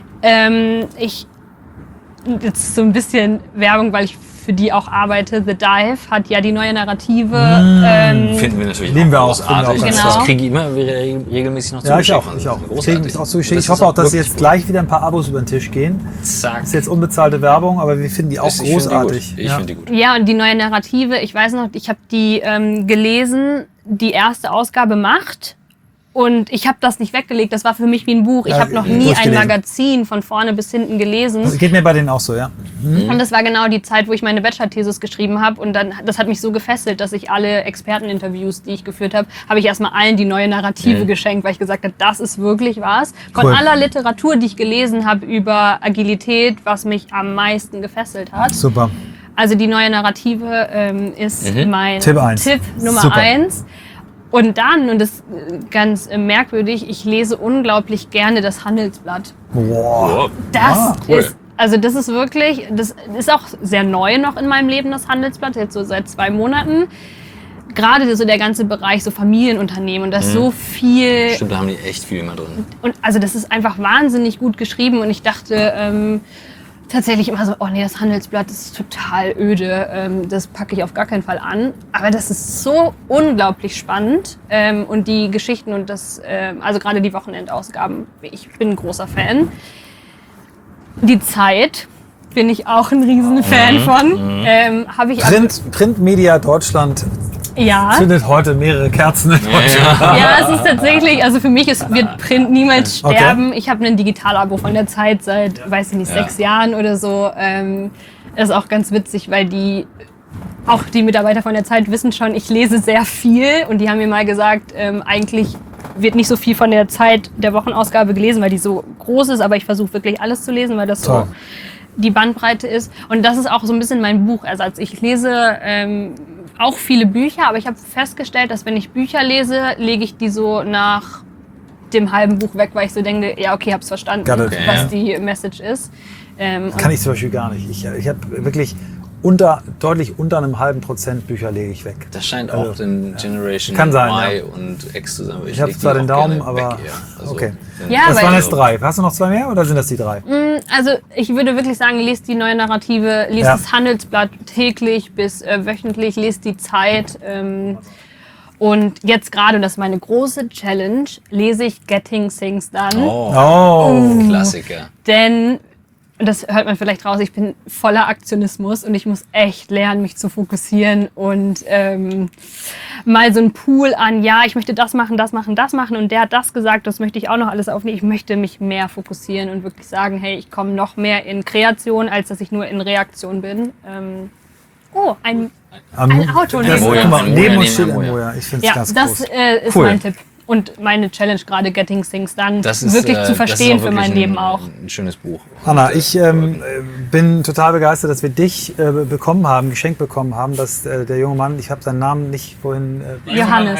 [SPEAKER 4] Jetzt so ein bisschen Werbung, weil ich für die auch arbeite. The Dive hat ja die neue Narrative.
[SPEAKER 1] Finden wir natürlich
[SPEAKER 2] Lieben wir auch,
[SPEAKER 1] großartig.
[SPEAKER 2] finden
[SPEAKER 4] wir auch.
[SPEAKER 1] Das kriege ich immer regelmäßig noch
[SPEAKER 2] Ja, ich
[SPEAKER 1] zugeschickt.
[SPEAKER 2] auch. Ich auch.
[SPEAKER 1] Großartig.
[SPEAKER 2] Ich auch zugeschickt.
[SPEAKER 1] Das
[SPEAKER 2] Ich hoffe
[SPEAKER 1] ist
[SPEAKER 2] auch, dass
[SPEAKER 1] wirklich
[SPEAKER 2] jetzt gleich wieder ein paar Abos über den Tisch gehen.
[SPEAKER 1] Zack.
[SPEAKER 2] Das ist jetzt unbezahlte Werbung, aber wir finden die auch
[SPEAKER 1] Ich finde die
[SPEAKER 2] großartig.
[SPEAKER 1] gut. Ich finde die gut.
[SPEAKER 4] Ja, und die neue Narrative, ich weiß noch, ich habe die gelesen, die erste Ausgabe Macht. Und ich habe das nicht weggelegt, das war für mich wie ein Buch. Ich
[SPEAKER 2] Ja,
[SPEAKER 4] habe noch nie ein
[SPEAKER 2] durchgelesen.
[SPEAKER 4] Magazin von vorne bis hinten gelesen.
[SPEAKER 2] Das geht mir bei denen auch so, ja.
[SPEAKER 4] Und das war genau die Zeit, wo ich meine Bachelor-Thesis geschrieben habe. Und dann, das hat mich so gefesselt, dass ich alle Experteninterviews, die ich geführt habe, habe ich erstmal allen die neue Narrative geschenkt, weil ich gesagt habe, das ist wirklich was. Von
[SPEAKER 2] Cool.
[SPEAKER 4] aller Literatur, die ich gelesen habe über Agilität, was mich am meisten gefesselt hat.
[SPEAKER 2] Super.
[SPEAKER 4] Also die neue Narrative ist mein
[SPEAKER 2] Tipp eins.
[SPEAKER 4] Tipp Nummer
[SPEAKER 2] Super.
[SPEAKER 4] 1. Und dann, und das ist ganz merkwürdig, ich lese unglaublich gerne das Handelsblatt.
[SPEAKER 2] Boah.
[SPEAKER 4] Das
[SPEAKER 1] cool.
[SPEAKER 4] ist, also das ist wirklich, das ist auch sehr neu noch in meinem Leben, das Handelsblatt, jetzt so seit 2 Monaten. Gerade so der ganze Bereich so Familienunternehmen und da ist so viel.
[SPEAKER 1] Stimmt, da haben die echt viel immer drin.
[SPEAKER 4] Und also das ist einfach wahnsinnig gut geschrieben und ich dachte tatsächlich immer so, oh nee, das Handelsblatt das ist total öde, das packe ich auf gar keinen Fall an. Aber das ist so unglaublich spannend und die Geschichten und das, also gerade die Wochenendausgaben, ich bin ein großer Fan. Die Zeit bin ich auch ein Riesenfan von. Habe ich
[SPEAKER 2] Printmedia Deutschland
[SPEAKER 4] ja.
[SPEAKER 2] zündet heute mehrere Kerzen in Deutschland.
[SPEAKER 4] Ja, es ist tatsächlich, also für mich wird Print niemals sterben. Okay. Ich habe ein Digitalabo von der Zeit seit, weiß ich nicht, 6 Jahren oder so. Das ist auch ganz witzig, weil auch die Mitarbeiter von der Zeit wissen schon, ich lese sehr viel und die haben mir mal gesagt, eigentlich wird nicht so viel von der Zeit der Wochenausgabe gelesen, weil die so groß ist, aber ich versuche wirklich alles zu lesen, weil das so die Bandbreite ist. Und das ist auch so ein bisschen mein Buchersatz. Ich lese auch viele Bücher, aber ich habe festgestellt, dass wenn ich Bücher lese, lege ich die so nach dem halben Buch weg, weil ich so denke, ja okay, hab's verstanden, was die Message ist.
[SPEAKER 2] Kann ich zum Beispiel gar nicht. Ich habe wirklich deutlich unter einem halben Prozent Bücher lege ich weg.
[SPEAKER 1] Das scheint auch den Generation
[SPEAKER 2] kann sein,
[SPEAKER 1] Y und X zu sein.
[SPEAKER 2] Ich habe zwar den Daumen, aber okay.
[SPEAKER 4] Ja,
[SPEAKER 2] das waren jetzt 3. Hast du noch 2 mehr oder sind das die 3?
[SPEAKER 4] Also ich würde wirklich sagen, lest die Neue Narrative, lest das Handelsblatt täglich bis wöchentlich, lest die Zeit. Und jetzt gerade, und das ist meine große Challenge, lese ich Getting Things Done.
[SPEAKER 1] Klassiker.
[SPEAKER 4] Denn, und das hört man vielleicht raus, ich bin voller Aktionismus und ich muss echt lernen, mich zu fokussieren und mal so ein Pool an, ja, ich möchte das machen und der hat das gesagt, das möchte ich auch noch alles aufnehmen. Ich möchte mich mehr fokussieren und wirklich sagen, hey, ich komme noch mehr in Kreation, als dass ich nur in Reaktion bin. Ein Auto
[SPEAKER 2] neben uns steht ein Moja. Ich finde es ganz
[SPEAKER 4] groß. Das ist mein Tipp. Und meine Challenge gerade, Getting Things Done, wirklich zu verstehen für mein Leben auch.
[SPEAKER 1] Ein schönes Buch.
[SPEAKER 2] Anna, ich bin total begeistert, dass wir dich geschenkt bekommen haben, dass der junge Mann, ich habe seinen Namen nicht vorhin...
[SPEAKER 4] Johannes.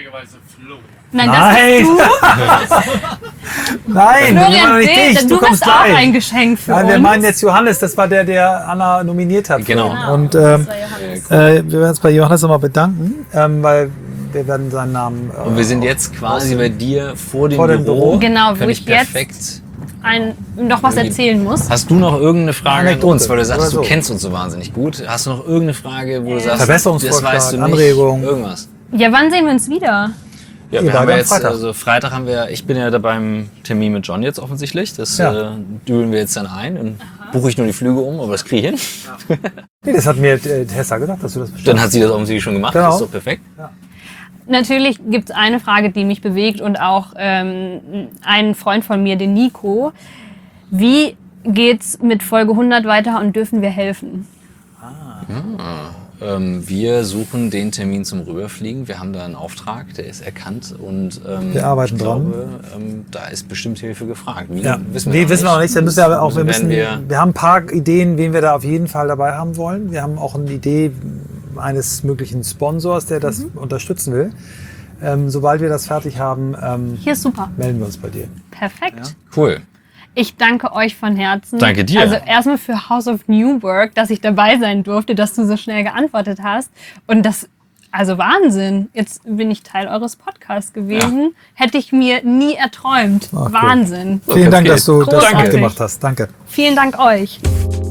[SPEAKER 4] Nein,
[SPEAKER 2] das bist du. Nein,
[SPEAKER 4] Florian,
[SPEAKER 2] nicht dich.
[SPEAKER 4] Du hast auch ein Geschenk für uns.
[SPEAKER 2] Wir meinen jetzt Johannes, das war der Anna nominiert hat.
[SPEAKER 1] Genau.
[SPEAKER 2] Und wir werden uns bei Johannes nochmal bedanken, weil wir werden seinen Namen...
[SPEAKER 1] und wir sind jetzt quasi bei dir vor dem Büro.
[SPEAKER 4] Genau, wo ich jetzt noch was erzählen muss.
[SPEAKER 1] Hast du noch irgendeine Frage an uns? Weil du sagst, du kennst uns so wahnsinnig gut. Hast du noch irgendeine Frage, wo du sagst,
[SPEAKER 2] Verbesserungsvorschlag,
[SPEAKER 1] das weißt du nicht,
[SPEAKER 2] Anregung?
[SPEAKER 1] Irgendwas?
[SPEAKER 4] Ja, wann sehen wir uns wieder?
[SPEAKER 1] Ja, wir haben jetzt, Freitag haben wir, ich bin ja da beim Termin mit John jetzt offensichtlich. Das dübeln wir jetzt dann ein. Dann buche ich nur die Flüge um, aber das kriege ich hin.
[SPEAKER 2] Nee, das hat mir Tessa gedacht, dass du das bestimmt.
[SPEAKER 1] Dann hat sie das offensichtlich schon gemacht. Genau. Das ist doch perfekt.
[SPEAKER 2] Ja.
[SPEAKER 4] Natürlich gibt es eine Frage, die mich bewegt und auch einen Freund von mir, den Nico. Wie geht's mit Folge 100 weiter und dürfen wir helfen?
[SPEAKER 1] Wir suchen den Termin zum Rüberfliegen. Wir haben da einen Auftrag, der ist erkannt und
[SPEAKER 2] wir arbeiten dran.
[SPEAKER 1] Da ist bestimmt Hilfe gefragt.
[SPEAKER 2] Wissen wir noch nicht. Dann müssen wir aber auch, wir haben ein paar Ideen, wen wir da auf jeden Fall dabei haben wollen. Wir haben auch eine Idee eines möglichen Sponsors, der das unterstützen will. Sobald wir das fertig haben,
[SPEAKER 4] hier ist super.
[SPEAKER 2] Melden wir uns bei dir.
[SPEAKER 4] Perfekt.
[SPEAKER 1] Ja? Cool.
[SPEAKER 4] Ich danke euch von Herzen.
[SPEAKER 1] Danke dir.
[SPEAKER 4] Also erstmal für House of New Work, dass ich dabei sein durfte, dass du so schnell geantwortet hast. Und das, also Wahnsinn. Jetzt bin ich Teil eures Podcasts gewesen. Ja. Hätte ich mir nie erträumt. Wahnsinn.
[SPEAKER 2] Cool. Vielen Dank, dass du das mitgemacht hast. Danke.
[SPEAKER 4] Vielen Dank euch.